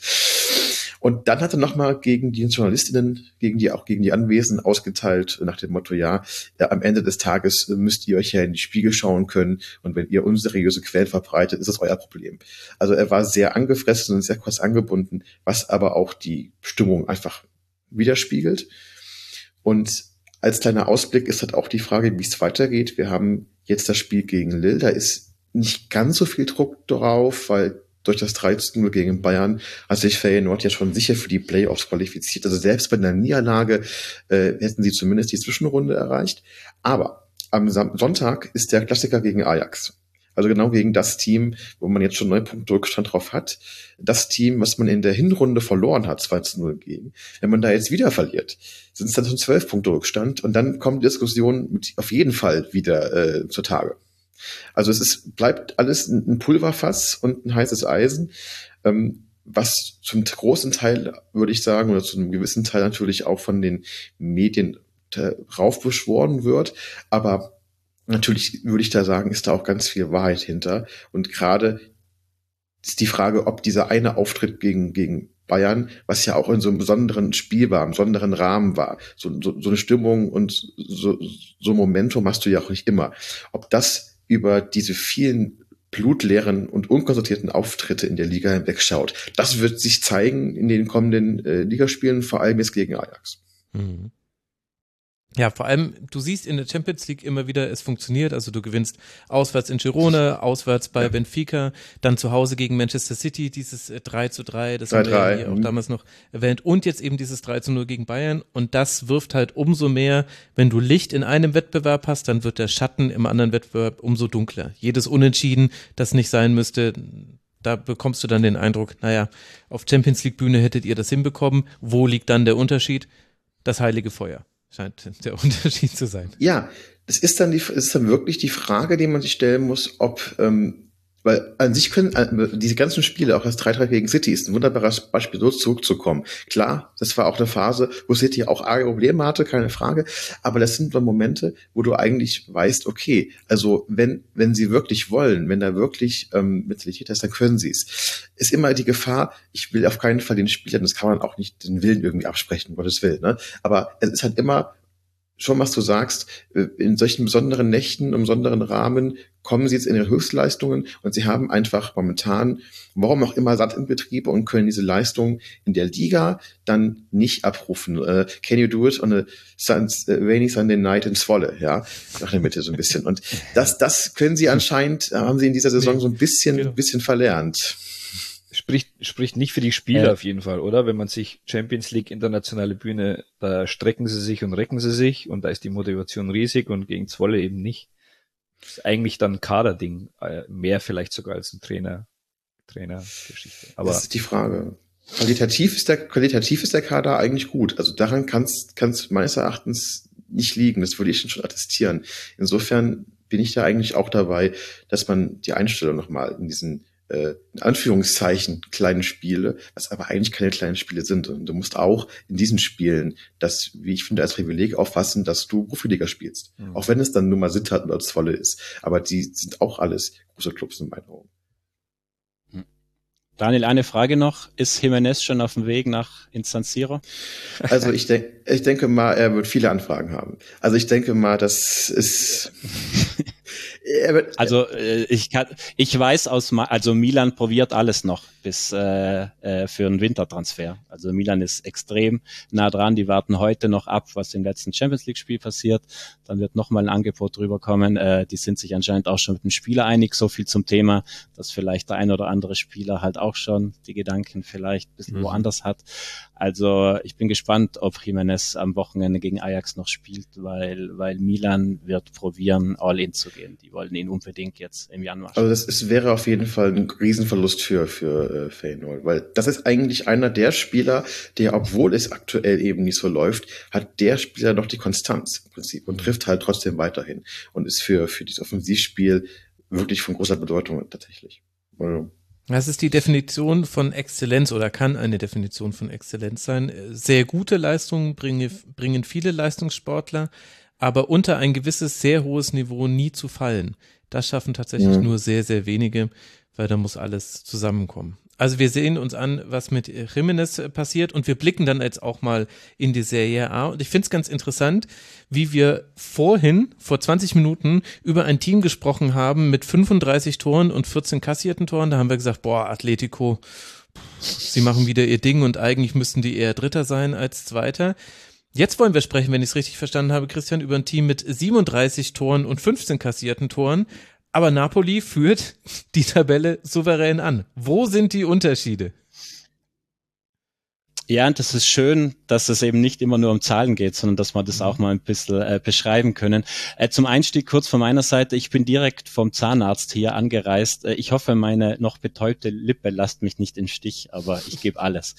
Speaker 7: Und dann hat er nochmal gegen die Journalistinnen, gegen die Anwesenden ausgeteilt, nach dem Motto, am Ende des Tages müsst ihr euch ja in die Spiegel schauen können und wenn ihr unseriöse Quellen verbreitet, ist das euer Problem. Also er war sehr angefressen und sehr kurz angebunden, was aber auch die Stimmung einfach widerspiegelt. Und als kleiner Ausblick ist halt auch die Frage, wie es weitergeht. Wir haben jetzt das Spiel gegen Lille, da ist nicht ganz so viel Druck drauf, weil durch das 3-0 gegen Bayern hat sich Feyenoord ja schon sicher für die Playoffs qualifiziert. Also selbst bei einer Niederlage hätten sie zumindest die Zwischenrunde erreicht. Aber am Sonntag ist der Klassiker gegen Ajax. Also genau gegen das Team, wo man jetzt schon 9 Punkte Rückstand drauf hat. Das Team, was man in der Hinrunde verloren hat, 2-0 gegen. Wenn man da jetzt wieder verliert, sind es dann schon 12 Punkte Rückstand. Und dann kommt die Diskussion auf jeden Fall wieder zutage. Also bleibt alles ein Pulverfass und ein heißes Eisen, was zum großen Teil, würde ich sagen, oder zu einem gewissen Teil natürlich auch von den Medien raufbeschworen wird. Aber natürlich würde ich da sagen, ist da auch ganz viel Wahrheit hinter. Und gerade ist die Frage, ob dieser eine Auftritt gegen Bayern, was ja auch in so einem besonderen Spiel war, im besonderen Rahmen war. So eine Stimmung und so Momentum hast du ja auch nicht immer. Ob das über diese vielen blutleeren und unkonsultierten Auftritte in der Liga hinwegschaut, das wird sich zeigen in den kommenden Ligaspielen, vor allem jetzt gegen Ajax.
Speaker 1: Mhm. Ja, vor allem, du siehst in der Champions League immer wieder, es funktioniert, also du gewinnst auswärts in Girona, auswärts bei Benfica, dann zu Hause gegen Manchester City, dieses 3:3, das haben wir ja hier auch damals noch erwähnt, und jetzt eben dieses 3:0 gegen Bayern, und das wirft halt umso mehr, wenn du Licht in einem Wettbewerb hast, dann wird der Schatten im anderen Wettbewerb umso dunkler. Jedes Unentschieden, das nicht sein müsste, da bekommst du dann den Eindruck, naja, auf Champions League Bühne hättet ihr das hinbekommen, wo liegt dann der Unterschied? Das heilige Feuer scheint der Unterschied zu sein.
Speaker 7: Ja, es ist dann wirklich die Frage, die man sich stellen muss, ob, weil an sich können diese ganzen Spiele, auch das 3:3 gegen City, ist ein wunderbares Beispiel, so zurückzukommen. Klar, das war auch eine Phase, wo City auch arge Probleme hatte, keine Frage, aber das sind dann Momente, wo du eigentlich weißt, okay, also wenn sie wirklich wollen, wenn da wirklich Mentalität ist, dann können sie es. Ist immer die Gefahr, ich will auf keinen Fall den Spielern, das kann man auch nicht den Willen irgendwie absprechen, um Gottes Willen, ne? Aber es ist halt immer schon, was du sagst, in solchen besonderen Nächten, im besonderen Rahmen kommen sie jetzt in ihre Höchstleistungen und sie haben einfach momentan, warum auch immer, Sat-In-Betriebe und können diese Leistungen in der Liga dann nicht abrufen. Can you do it on a rainy Sunday night in Zwolle, ja, nach der Mitte so ein bisschen. Und das können sie anscheinend, haben sie in dieser Saison so ein bisschen verlernt.
Speaker 5: Spricht nicht für die Spieler auf jeden Fall, oder? Wenn man sich Champions League, internationale Bühne, da strecken sie sich und recken sie sich und da ist die Motivation riesig und gegen Zwolle eben nicht. Das ist eigentlich dann ein Kaderding, mehr vielleicht sogar als ein Trainergeschichte. Aber
Speaker 7: das ist die Frage. Qualitativ ist der Kader eigentlich gut. Also daran kann's meines Erachtens nicht liegen. Das würde ich schon attestieren. Insofern bin ich da eigentlich auch dabei, dass man die Einstellung nochmal in diesen in Anführungszeichen kleinen Spiele, was aber eigentlich keine kleinen Spiele sind. Und du musst auch in diesen Spielen das, wie ich finde, als Privileg auffassen, dass du Profiliga spielst. Mhm. Auch wenn es dann nur mal Sittard oder Zwolle ist. Aber die sind auch alles große Clubs in meinen Augen.
Speaker 6: Daniel, eine Frage noch. Ist Jimenez schon auf dem Weg ins San Siro?
Speaker 7: Also ich denke mal, er wird viele Anfragen haben. Also ich denke mal, das ist...
Speaker 6: Also ich weiß also Milan probiert alles noch bis für einen Wintertransfer. Also Milan ist extrem nah dran. Die warten heute noch ab, was im letzten Champions League Spiel passiert. Dann wird nochmal ein Angebot drüber kommen. Die sind sich anscheinend auch schon mit dem Spieler einig. So viel zum Thema, dass vielleicht der ein oder andere Spieler halt auch schon die Gedanken vielleicht ein bisschen woanders hat. Also ich bin gespannt, ob Jimenez am Wochenende gegen Ajax noch spielt, weil Milan wird probieren, all in zu gehen. Die wollen ihn unbedingt jetzt im Januar spielen.
Speaker 7: Also das wäre auf jeden Fall ein Riesenverlust für Feyenoord, weil das ist eigentlich einer der Spieler, der, obwohl es aktuell eben nicht so läuft, hat der Spieler noch die Konstanz im Prinzip und trifft halt trotzdem weiterhin und ist für dieses Offensivspiel wirklich von großer Bedeutung tatsächlich. Also,
Speaker 1: das ist die Definition von Exzellenz oder kann eine Definition von Exzellenz sein. Sehr gute Leistungen bringen viele Leistungssportler, aber unter ein gewisses sehr hohes Niveau nie zu fallen. Das schaffen tatsächlich nur sehr, sehr wenige, weil da muss alles zusammenkommen. Also wir sehen uns an, was mit Jimenez passiert und wir blicken dann jetzt auch mal in die Serie A und ich finde es ganz interessant, wie wir vor 20 Minuten über ein Team gesprochen haben mit 35 Toren und 14 kassierten Toren. Da haben wir gesagt, Atletico, sie machen wieder ihr Ding und eigentlich müssten die eher Dritter sein als Zweiter. Jetzt wollen wir sprechen, wenn ich es richtig verstanden habe, Christian, über ein Team mit 37 Toren und 15 kassierten Toren. Aber Napoli führt die Tabelle souverän an. Wo sind die Unterschiede?
Speaker 6: Ja, und das ist schön, dass es eben nicht immer nur um Zahlen geht, sondern dass wir das auch mal ein bisschen beschreiben können. Zum Einstieg kurz von meiner Seite, ich bin direkt vom Zahnarzt hier angereist. Ich hoffe, meine noch betäubte Lippe lasst mich nicht im Stich, aber ich gebe alles.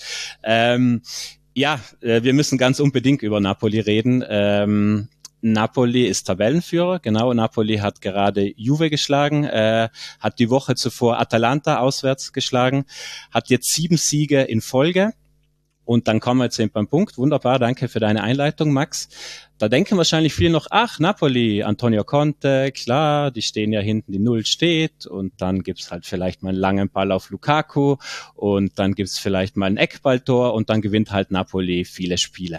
Speaker 6: Wir müssen ganz unbedingt über Napoli reden. Napoli ist Tabellenführer, genau. Napoli hat gerade Juve geschlagen, hat die Woche zuvor Atalanta auswärts geschlagen, hat jetzt 7 Siege in Folge Und dann kommen wir jetzt eben beim Punkt. Wunderbar, danke für deine Einleitung, Max. Da denken wahrscheinlich viele noch, ach, Napoli, Antonio Conte, klar, die stehen ja hinten, die Null steht und dann gibt's halt vielleicht mal einen langen Ball auf Lukaku und dann gibt's vielleicht mal ein Eckballtor und dann gewinnt halt Napoli viele Spiele.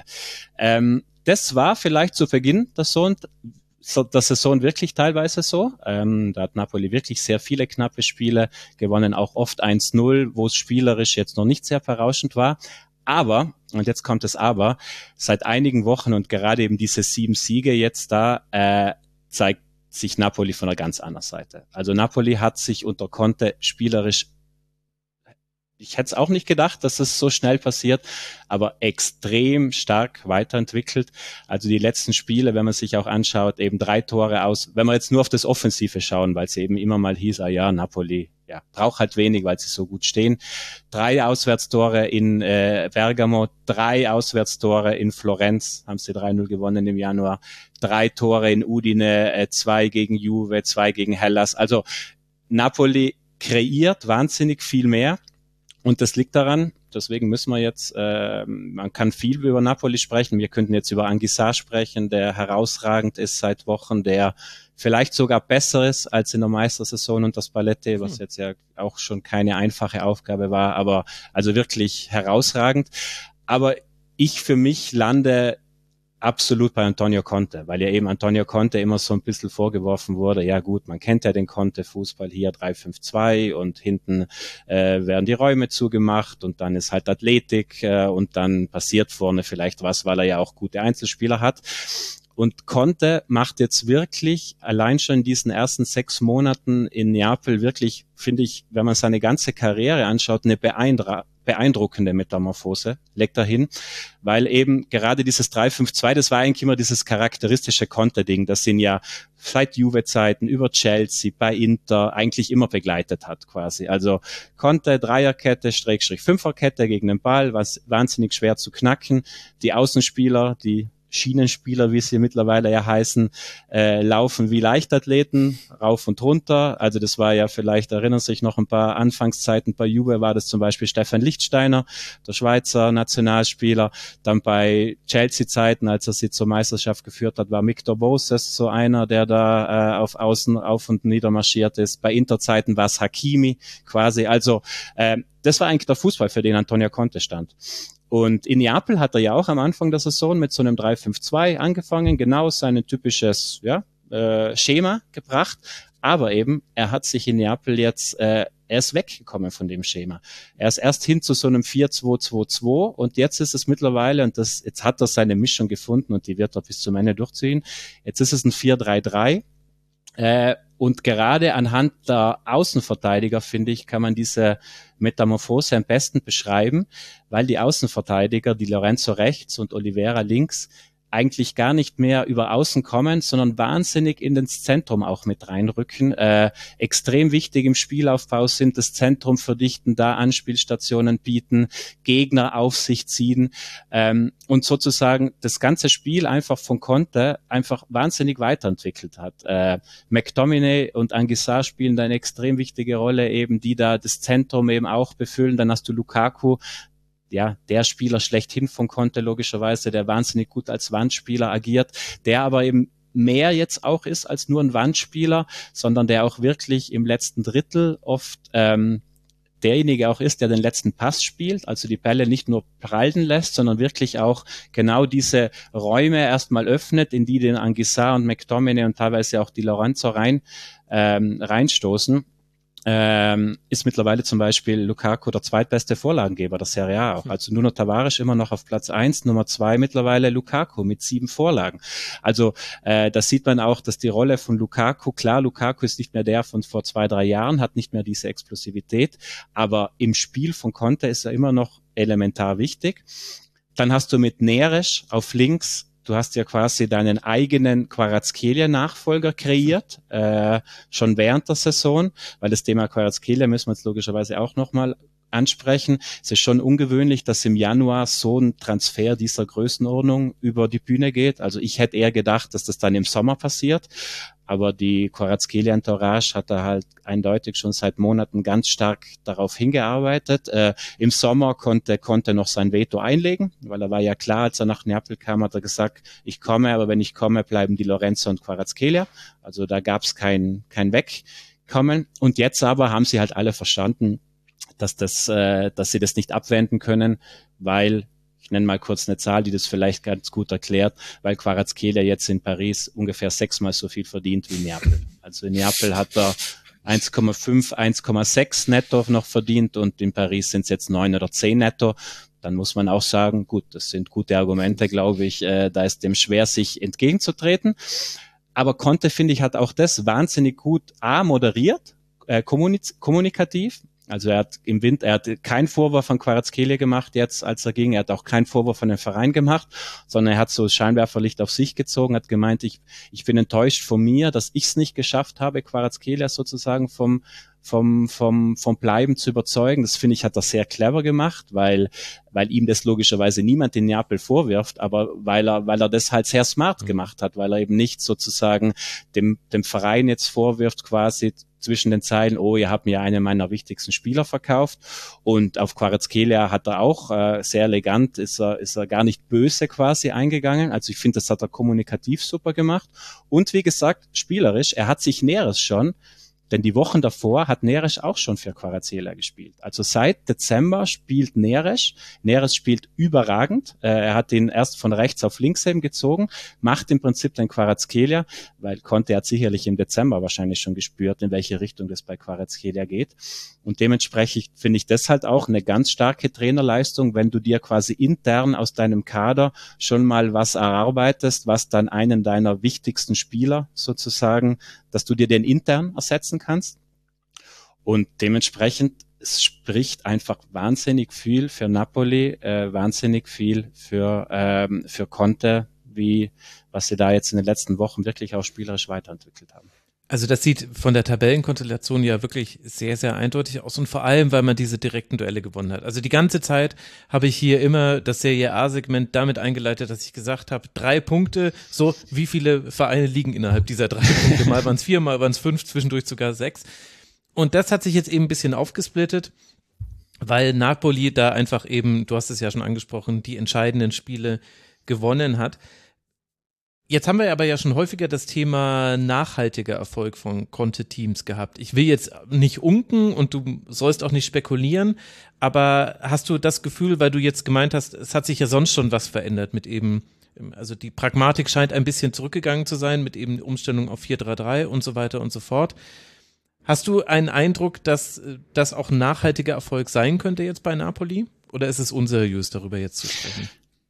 Speaker 6: Das war vielleicht zu Beginn der Saison wirklich teilweise so. Da hat Napoli wirklich sehr viele knappe Spiele gewonnen, auch oft 1-0, wo es spielerisch jetzt noch nicht sehr berauschend war. Aber, und jetzt kommt das Aber, seit einigen Wochen und gerade eben diese 7 Siege jetzt da, zeigt sich Napoli von einer ganz anderen Seite. Also Napoli hat sich unter Conte spielerisch, ich hätte es auch nicht gedacht, dass es so schnell passiert, aber extrem stark weiterentwickelt. Also die letzten Spiele, wenn man sich auch anschaut, eben 3 Tore aus, wenn wir jetzt nur auf das Offensive schauen, weil es eben immer mal hieß, Napoli, ja, braucht halt wenig, weil sie so gut stehen. 3 Auswärtstore in Bergamo, 3 Auswärtstore in Florenz, haben sie 3-0 gewonnen im Januar, 3 Tore in Udine, 2 gegen Juve, 2 gegen Hellas. Also Napoli kreiert wahnsinnig viel mehr. Und das liegt daran, deswegen müssen wir jetzt, man kann viel über Napoli sprechen, wir könnten jetzt über Anguissa sprechen, der herausragend ist seit Wochen, der vielleicht sogar besser ist als in der Meistersaison und das Spalletti, was jetzt ja auch schon keine einfache Aufgabe war, aber also wirklich herausragend. Aber ich für mich lande absolut bei Antonio Conte, weil ja eben Antonio Conte immer so ein bisschen vorgeworfen wurde, ja gut, man kennt ja den Conte-Fußball hier 3-5-2 und hinten werden die Räume zugemacht und dann ist halt Athletik und dann passiert vorne vielleicht was, weil er ja auch gute Einzelspieler hat. Und Conte macht jetzt wirklich allein schon in diesen ersten 6 Monaten in Neapel wirklich, finde ich, wenn man seine ganze Karriere anschaut, eine beeindruckende Metamorphose, legt er hin, weil eben gerade dieses 3-5-2, das war eigentlich immer dieses charakteristische Conte-Ding, das ihn ja seit Juve-Zeiten über Chelsea, bei Inter eigentlich immer begleitet hat quasi. Also Conte, Dreierkette, Fünferkette gegen den Ball, was wahnsinnig schwer zu knacken. Die Außenspieler, die Schienenspieler, wie sie mittlerweile ja heißen, laufen wie Leichtathleten, rauf und runter. Also das war ja, vielleicht erinnern sich noch ein paar Anfangszeiten, bei Juve war das zum Beispiel Stefan Lichtsteiner, der Schweizer Nationalspieler. Dann bei Chelsea-Zeiten, als er sie zur Meisterschaft geführt hat, war Victor Boses so einer, der da auf Außen auf und nieder marschiert ist. Bei Inter-Zeiten war es Hakimi quasi. Also das war eigentlich der Fußball, für den Antonio Conte stand. Und in Neapel hat er ja auch am Anfang der Saison mit so einem 3-5-2 angefangen, genau sein typisches Schema gebracht. Aber eben, er hat sich in Neapel jetzt, er ist weggekommen von dem Schema. Er ist erst hin zu so einem 4-2-2-2 und jetzt ist es mittlerweile, und jetzt hat er seine Mischung gefunden und die wird er bis zum Ende durchziehen. Jetzt ist es ein 4-3-3. Und gerade anhand der Außenverteidiger, finde ich, kann man diese Metamorphose am besten beschreiben, weil die Außenverteidiger, die Lorenzo rechts und Oliveira links, eigentlich gar nicht mehr über Außen kommen, sondern wahnsinnig in das Zentrum auch mit reinrücken. Extrem wichtig im Spielaufbau sind, das Zentrum verdichten, da Anspielstationen bieten, Gegner auf sich ziehen und sozusagen das ganze Spiel einfach von Conte einfach wahnsinnig weiterentwickelt hat. McTominay und Anguissa spielen da eine extrem wichtige Rolle, eben die da das Zentrum eben auch befüllen. Dann hast du Lukaku, ja, der Spieler schlechthin von Conte logischerweise, der wahnsinnig gut als Wandspieler agiert, der aber eben mehr jetzt auch ist als nur ein Wandspieler, sondern der auch wirklich im letzten Drittel oft derjenige auch ist, der den letzten Pass spielt, also die Bälle nicht nur prallen lässt, sondern wirklich auch genau diese Räume erstmal öffnet, in die den Anguissa und McTominay und teilweise auch die Lorenzo reinstoßen. Ist mittlerweile zum Beispiel Lukaku der zweitbeste Vorlagengeber der Serie A auch. Also Nuno Tavares immer noch auf Platz 1, Nummer 2 mittlerweile Lukaku mit 7 Vorlagen. Also da sieht man auch, dass die Rolle von Lukaku, klar, Lukaku ist nicht mehr der von vor 2-3 Jahren, hat nicht mehr diese Explosivität, aber im Spiel von Conte ist er immer noch elementar wichtig. Dann hast du mit Neres auf links, du hast ja quasi deinen eigenen Kvaratskhelia-Nachfolger kreiert, schon während der Saison, weil das Thema Kvaratskhelia müssen wir jetzt logischerweise auch nochmal ansprechen. Es ist schon ungewöhnlich, dass im Januar so ein Transfer dieser Größenordnung über die Bühne geht. Also ich hätte eher gedacht, dass das dann im Sommer passiert. Aber die Kvaratskhelia-Entourage hat da halt eindeutig schon seit Monaten ganz stark darauf hingearbeitet. Im Sommer konnte noch sein Veto einlegen, weil er war ja klar, als er nach Neapel kam, hat er gesagt, ich komme, aber wenn ich komme, bleiben die Lorenzo und Kvaratskhelia. Also da gab es kein Wegkommen. Und jetzt aber haben sie halt alle verstanden, dass sie das nicht abwenden können, weil, ich nenne mal kurz eine Zahl, die das vielleicht ganz gut erklärt, weil Kvaratskhelia jetzt in Paris ungefähr 6-mal so viel verdient wie in Neapel. Also in Neapel hat er 1,5, 1,6 netto noch verdient und in Paris sind es jetzt 9 oder 10 netto. Dann muss man auch sagen, gut, das sind gute Argumente, glaube ich, da ist dem schwer, sich entgegenzutreten. Aber Conte, finde ich, hat auch das wahnsinnig gut moderiert, kommunikativ. Also er hat keinen Vorwurf an Kvaratskhelia gemacht jetzt, als er ging. Er hat auch keinen Vorwurf an den Verein gemacht, sondern er hat so das Scheinwerferlicht auf sich gezogen, hat gemeint, ich bin enttäuscht von mir, dass ich es nicht geschafft habe, Kvaratskhelia sozusagen vom Bleiben zu überzeugen. Das finde ich, hat er sehr clever gemacht, weil ihm das logischerweise niemand in Neapel vorwirft, aber weil er das halt sehr smart gemacht hat, weil er eben nicht sozusagen dem Verein jetzt vorwirft quasi zwischen den Zeilen, oh, ihr habt mir einen meiner wichtigsten Spieler verkauft. Und auf Kvaratskhelia hat er auch sehr elegant, ist er gar nicht böse quasi eingegangen. Also ich finde, das hat er kommunikativ super gemacht. Und wie gesagt, spielerisch, er hat sich Neres schon, denn die Wochen davor hat Neres auch schon für Kvaratskhelia gespielt. Also seit Dezember spielt Neres. Neres spielt überragend. Er hat ihn erst von rechts auf links eben gezogen, macht im Prinzip den Kvaratskhelia, weil Conte hat sicherlich im Dezember wahrscheinlich schon gespürt, in welche Richtung das bei Kvaratskhelia geht. Und dementsprechend finde ich das halt auch eine ganz starke Trainerleistung, wenn du dir quasi intern aus deinem Kader schon mal was erarbeitest, was dann einen deiner wichtigsten Spieler sozusagen, dass du dir den intern ersetzen kannst. Und dementsprechend, es spricht einfach wahnsinnig viel für Napoli, wahnsinnig viel für Conte, was sie da jetzt in den letzten Wochen wirklich auch spielerisch weiterentwickelt haben.
Speaker 1: Also das sieht von der Tabellenkonstellation ja wirklich sehr, sehr eindeutig aus und vor allem, weil man diese direkten Duelle gewonnen hat. Also die ganze Zeit habe ich hier immer das Serie A-Segment damit eingeleitet, dass ich gesagt habe, 3 Punkte, so wie viele Vereine liegen innerhalb dieser 3 Punkte? Mal waren es 4, mal waren es 5, zwischendurch sogar 6. Und das hat sich jetzt eben ein bisschen aufgesplittet, weil Napoli da einfach eben, du hast es ja schon angesprochen, die entscheidenden Spiele gewonnen hat. Jetzt haben wir aber ja schon häufiger das Thema nachhaltiger Erfolg von Conte-Teams gehabt. Ich will jetzt nicht unken und du sollst auch nicht spekulieren, aber hast du das Gefühl, weil du jetzt gemeint hast, es hat sich ja sonst schon was verändert mit eben, also die Pragmatik scheint ein bisschen zurückgegangen zu sein mit eben Umstellung auf 4-3-3 und so weiter und so fort. Hast du einen Eindruck, dass das auch ein nachhaltiger Erfolg sein könnte jetzt bei Napoli? Oder ist es unseriös, darüber jetzt zu sprechen?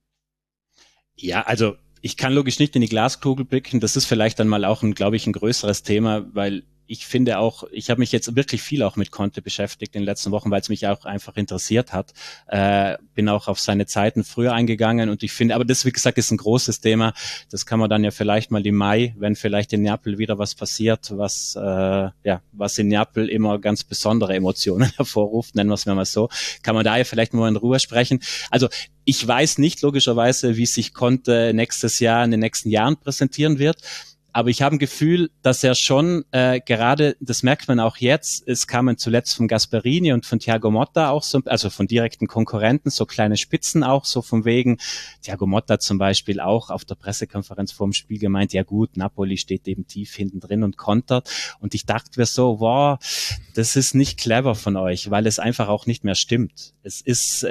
Speaker 6: Ja, also ich kann logisch nicht in die Glaskugel blicken. Das ist vielleicht dann mal auch glaube ich, ein größeres Thema, weil ich finde auch, ich habe mich jetzt wirklich viel auch mit Conte beschäftigt in den letzten Wochen, weil es mich auch einfach interessiert hat. Bin auch auf seine Zeiten früher eingegangen und ich finde, aber das, wie gesagt, ist ein großes Thema. Das kann man dann ja vielleicht mal im Mai, wenn vielleicht in Neapel wieder was passiert, was in Neapel immer ganz besondere Emotionen hervorruft, nennen wir es mal so, kann man da ja vielleicht mal in Ruhe sprechen. Also ich weiß nicht logischerweise, wie sich Conte nächstes Jahr in den nächsten Jahren präsentieren wird. Aber ich habe ein Gefühl, dass er schon gerade, das merkt man auch jetzt, es kamen zuletzt von Gasperini und von Thiago Motta auch so, also von direkten Konkurrenten, so kleine Spitzen auch, so von wegen, Thiago Motta zum Beispiel auch auf der Pressekonferenz vor dem Spiel gemeint, ja gut, Napoli steht eben tief hinten drin und kontert. Und ich dachte mir so, wow, das ist nicht clever von euch, weil es einfach auch nicht mehr stimmt. Es ist,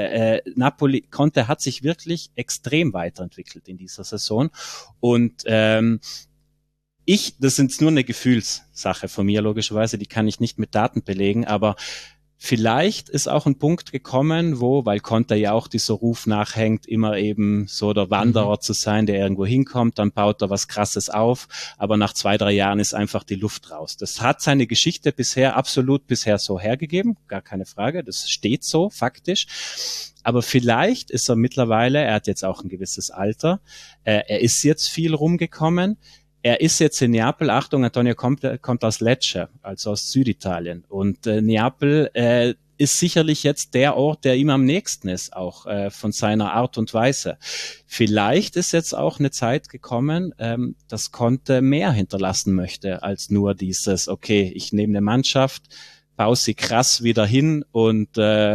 Speaker 6: Conte hat sich wirklich extrem weiterentwickelt in dieser Saison und das ist nur eine Gefühlssache von mir, logischerweise, die kann ich nicht mit Daten belegen, aber vielleicht ist auch ein Punkt gekommen, weil Conte ja auch dieser Ruf nachhängt, immer eben so der Wanderer zu sein, der irgendwo hinkommt, dann baut er was Krasses auf, aber nach 2-3 Jahren ist einfach die Luft raus. Das hat seine Geschichte bisher so hergegeben, gar keine Frage, das steht so, faktisch. Aber vielleicht ist er mittlerweile, er hat jetzt auch ein gewisses Alter, er ist jetzt viel rumgekommen. Er ist jetzt in Neapel, Achtung, Antonio kommt aus Lecce, also aus Süditalien. Und Neapel ist sicherlich jetzt der Ort, der ihm am nächsten ist, auch von seiner Art und Weise. Vielleicht ist jetzt auch eine Zeit gekommen, dass Conte mehr hinterlassen möchte als nur dieses, okay, ich nehme eine Mannschaft, baue sie krass wieder hin und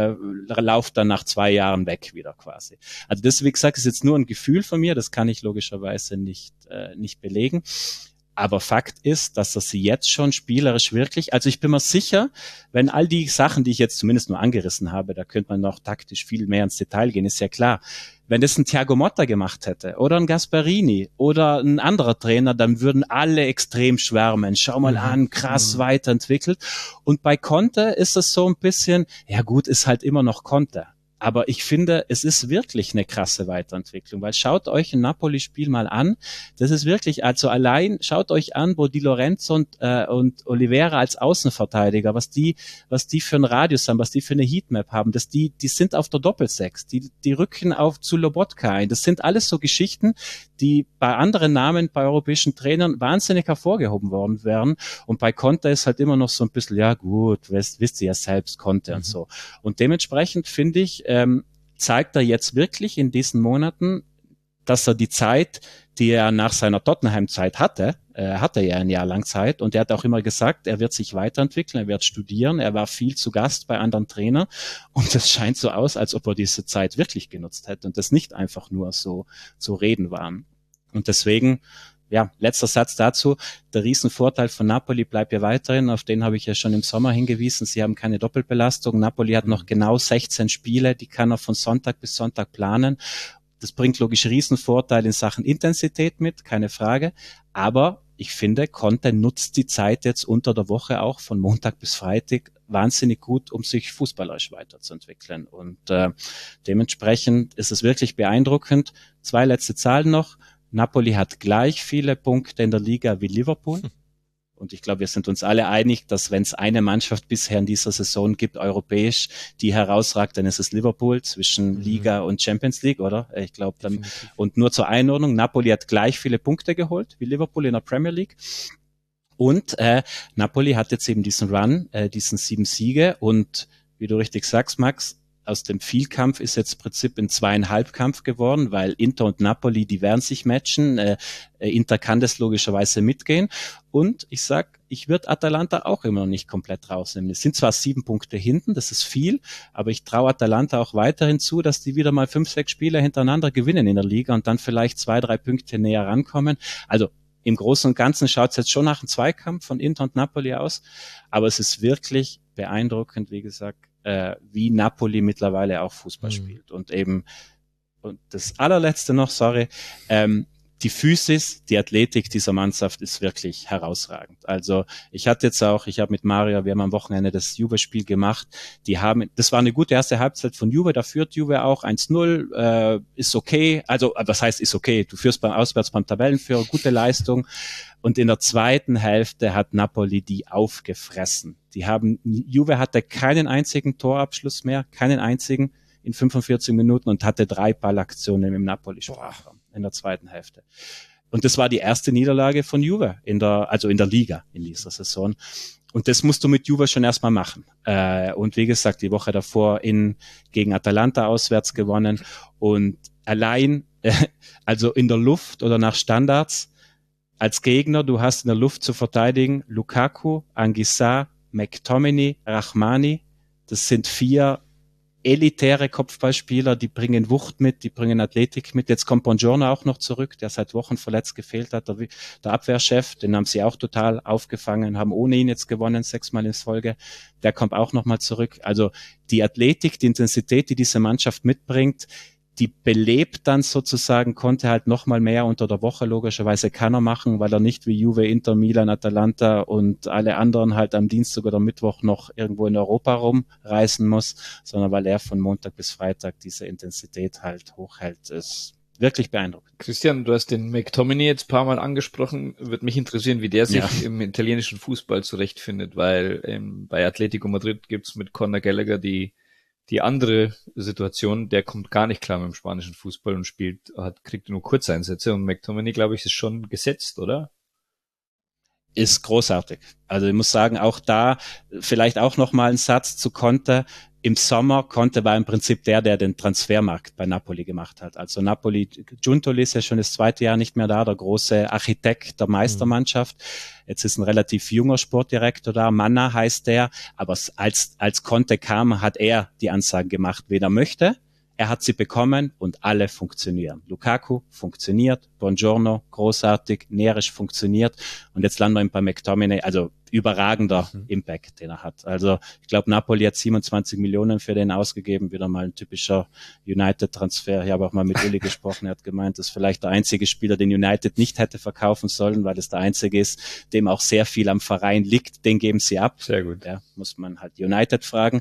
Speaker 6: laufe dann nach 2 Jahren weg wieder quasi. Also das, wie gesagt, ist jetzt nur ein Gefühl von mir, das kann ich logischerweise nicht belegen. Aber Fakt ist, dass er sie jetzt schon spielerisch wirklich, also ich bin mir sicher, wenn all die Sachen, die ich jetzt zumindest nur angerissen habe, da könnte man noch taktisch viel mehr ins Detail gehen, ist ja klar. Wenn das ein Thiago Motta gemacht hätte oder ein Gasperini oder ein anderer Trainer, dann würden alle extrem schwärmen. Schau mal an, krass weiterentwickelt. Und bei Conte ist es so ein bisschen, ja gut, ist halt immer noch Conte. Aber ich finde, es ist wirklich eine krasse Weiterentwicklung, weil schaut euch ein Napoli-Spiel mal an. Das ist wirklich, also allein schaut euch an, wo Di Lorenzo und Oliveira als Außenverteidiger, was die für einen Radius haben, was die für eine Heatmap haben, die sind auf der Doppelsechs, die rücken auf zu Lobotka ein. Das sind alles so Geschichten, die bei anderen Namen, bei europäischen Trainern wahnsinnig hervorgehoben worden wären. Und bei Conte ist halt immer noch so ein bisschen, ja gut, wisst ihr ja selbst, Conte und so. Und dementsprechend finde ich, zeigt er jetzt wirklich in diesen Monaten, dass er die Zeit, die er nach seiner Tottenham-Zeit hatte ja ein Jahr lang Zeit, und er hat auch immer gesagt, er wird sich weiterentwickeln, er wird studieren, er war viel zu Gast bei anderen Trainern, und es scheint so aus, als ob er diese Zeit wirklich genutzt hätte und das nicht einfach nur so Reden waren. Und deswegen, ja, letzter Satz dazu. Der Riesenvorteil von Napoli bleibt ja weiterhin, auf den habe ich ja schon im Sommer hingewiesen. Sie haben keine Doppelbelastung. Napoli hat noch genau 16 Spiele, die kann er von Sonntag bis Sonntag planen. Das bringt logisch Riesenvorteil in Sachen Intensität mit, keine Frage. Aber ich finde, Conte nutzt die Zeit jetzt unter der Woche auch von Montag bis Freitag wahnsinnig gut, um sich fußballerisch weiterzuentwickeln. Und dementsprechend ist es wirklich beeindruckend. 2 letzte Zahlen noch. Napoli hat gleich viele Punkte in der Liga wie Liverpool. Und ich glaube, wir sind uns alle einig, dass wenn es eine Mannschaft bisher in dieser Saison gibt, europäisch, die herausragt, dann ist es Liverpool zwischen Liga und Champions League, oder? Ich glaube dann. Und nur zur Einordnung, Napoli hat gleich viele Punkte geholt wie Liverpool in der Premier League. Und Napoli hat jetzt eben diesen Run, diesen 7 Siege. Und wie du richtig sagst, Max, aus dem Vielkampf ist jetzt im Prinzip ein 2,5-Kampf geworden, weil Inter und Napoli, die werden sich matchen. Inter kann das logischerweise mitgehen. Und ich sag, ich würde Atalanta auch immer noch nicht komplett rausnehmen. Es sind zwar 7 Punkte hinten, das ist viel, aber ich traue Atalanta auch weiterhin zu, dass die wieder mal 5, 6 Spiele hintereinander gewinnen in der Liga und dann vielleicht 2, 3 Punkte näher rankommen. Also im Großen und Ganzen schaut es jetzt schon nach einem Zweikampf von Inter und Napoli aus, aber es ist wirklich beeindruckend, wie gesagt, wie Napoli mittlerweile auch Fußball spielt. Und eben, und das allerletzte noch, die Physis, die Athletik dieser Mannschaft ist wirklich herausragend. Also ich habe mit Mario, wir haben am Wochenende das Juve-Spiel gemacht, das war eine gute erste Halbzeit von Juve, da führt Juve auch 1-0, ist okay, also was heißt ist okay, du führst auswärts beim Tabellenführer, gute Leistung. Und in der zweiten Hälfte hat Napoli die aufgefressen. Juve hatte keinen einzigen Torabschluss mehr, keinen einzigen in 45 Minuten und hatte 3 Ballaktionen im Napoli-Strafraum in der zweiten Hälfte. Und das war die erste Niederlage von Juve in der Liga in dieser Saison. Und das musst du mit Juve schon erstmal machen. Und wie gesagt, die Woche davor gegen Atalanta auswärts gewonnen. Und allein, also in der Luft oder nach Standards, als Gegner, du hast in der Luft zu verteidigen Lukaku, Anguissa, McTominay, Rachmani. Das sind 4 elitäre Kopfballspieler, die bringen Wucht mit, die bringen Athletik mit. Jetzt kommt Buongiorno auch noch zurück, der seit Wochen verletzt gefehlt hat, der Abwehrchef, den haben sie auch total aufgefangen, haben ohne ihn jetzt gewonnen, 6-mal in Folge. Der kommt auch nochmal zurück. Also die Athletik, die Intensität, die diese Mannschaft mitbringt, die belebt dann sozusagen, konnte halt nochmal mehr unter der Woche, logischerweise kann er machen, weil er nicht wie Juve, Inter, Milan, Atalanta und alle anderen halt am Dienstag oder Mittwoch noch irgendwo in Europa rumreisen muss, sondern weil er von Montag bis Freitag diese Intensität halt hochhält. Ist wirklich beeindruckend.
Speaker 5: Christian, du hast den McTominay jetzt ein paar Mal angesprochen. Würde mich interessieren, wie der sich im italienischen Fußball zurechtfindet, weil bei Atletico Madrid gibt's mit Conor Gallagher die andere Situation, der kommt gar nicht klar mit dem spanischen Fußball und kriegt nur Kurzeinsätze, und McTominay, glaube ich, ist schon gesetzt, oder?
Speaker 6: ist großartig. Also ich muss sagen, auch da vielleicht auch nochmal ein Satz zu Conte. Im Sommer Conte war im Prinzip der den Transfermarkt bei Napoli gemacht hat. Also Napoli, Giuntoli ist ja schon das 2. Jahr nicht mehr da, der große Architekt der Meistermannschaft. Jetzt ist ein relativ junger Sportdirektor da, Manna heißt der, aber als Conte kam, hat er die Ansagen gemacht, wen er möchte. Er hat sie bekommen und alle funktionieren. Lukaku funktioniert, Buongiorno großartig, Neres funktioniert und jetzt landen wir bei McTominay, also überragender Impact, den er hat. Also ich glaube, Napoli hat 27 Millionen für den ausgegeben, wieder mal ein typischer United-Transfer. Ich habe auch mal mit Uli gesprochen, er hat gemeint, das ist vielleicht der einzige Spieler, den United nicht hätte verkaufen sollen, weil es der einzige ist, dem auch sehr viel am Verein liegt, den geben sie ab.
Speaker 5: Sehr gut.
Speaker 6: Ja, muss man halt United fragen.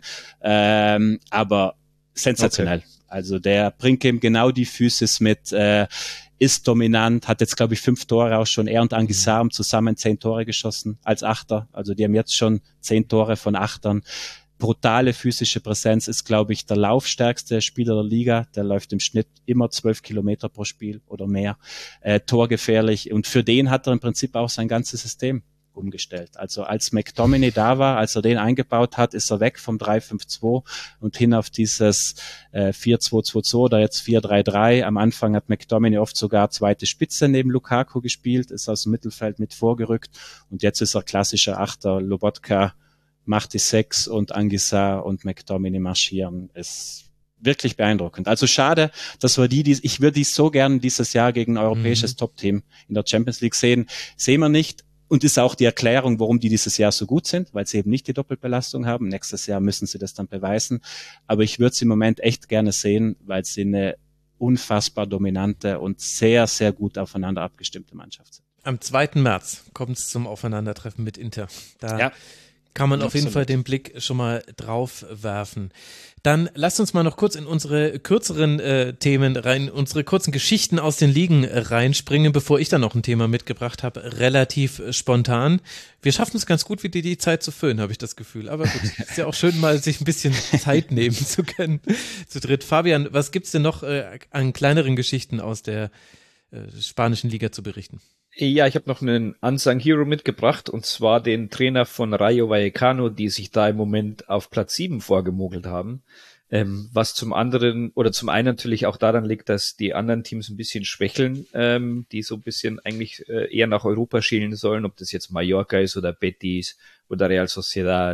Speaker 6: Aber sensationell. Okay. Also der bringt ihm genau die Physis mit, ist dominant, hat jetzt glaube ich 5 Tore auch schon. Er und Anguissa haben zusammen 10 Tore geschossen als Achter. Also die haben jetzt schon 10 Tore von Achtern. Brutale physische Präsenz, ist glaube ich der laufstärkste Spieler der Liga. Der läuft im Schnitt immer 12 Kilometer pro Spiel oder mehr. Torgefährlich. Und für den hat er im Prinzip auch sein ganzes System umgestellt. Also als McTominay da war, als er den eingebaut hat, ist er weg vom 3-5-2 und hin auf dieses 4-2-2-2 oder jetzt 4-3-3. Am Anfang hat McTominay oft sogar zweite Spitze neben Lukaku gespielt, ist aus dem Mittelfeld mit vorgerückt und jetzt ist er klassischer Achter. Lobotka macht die 6 und Anguissa und McTominay marschieren. Ist wirklich beeindruckend. Also schade, dass wir ich würde die so gern dieses Jahr gegen ein europäisches Top-Team in der Champions League sehen. Sehen wir nicht. Und ist auch die Erklärung, warum die dieses Jahr so gut sind, weil sie eben nicht die Doppelbelastung haben. Nächstes Jahr müssen sie das dann beweisen. Aber ich würde sie im Moment echt gerne sehen, weil sie eine unfassbar dominante und sehr, sehr gut aufeinander abgestimmte Mannschaft sind.
Speaker 1: Am 2. März kommt es zum Aufeinandertreffen mit Inter. Da kann man auf jeden Fall den Blick schon mal drauf werfen. Dann lasst uns mal noch kurz in unsere kürzeren Themen rein, unsere kurzen Geschichten aus den Ligen reinspringen, bevor ich dann noch ein Thema mitgebracht habe, relativ spontan. Wir schaffen es ganz gut, wieder die Zeit zu füllen, habe ich das Gefühl. Aber gut, ist ja auch schön, mal sich ein bisschen Zeit nehmen zu können, zu dritt. Fabian, was gibt's denn noch an kleineren Geschichten aus der spanischen Liga zu berichten?
Speaker 5: Ja, ich habe noch einen Unsung Hero mitgebracht, und zwar den Trainer von Rayo Vallecano, die sich da im Moment auf Platz 7 vorgemogelt haben. Was zum einen natürlich auch daran liegt, dass die anderen Teams ein bisschen schwächeln, die so ein bisschen eigentlich eher nach Europa schielen sollen, ob das jetzt Mallorca ist oder Betis oder Real Sociedad.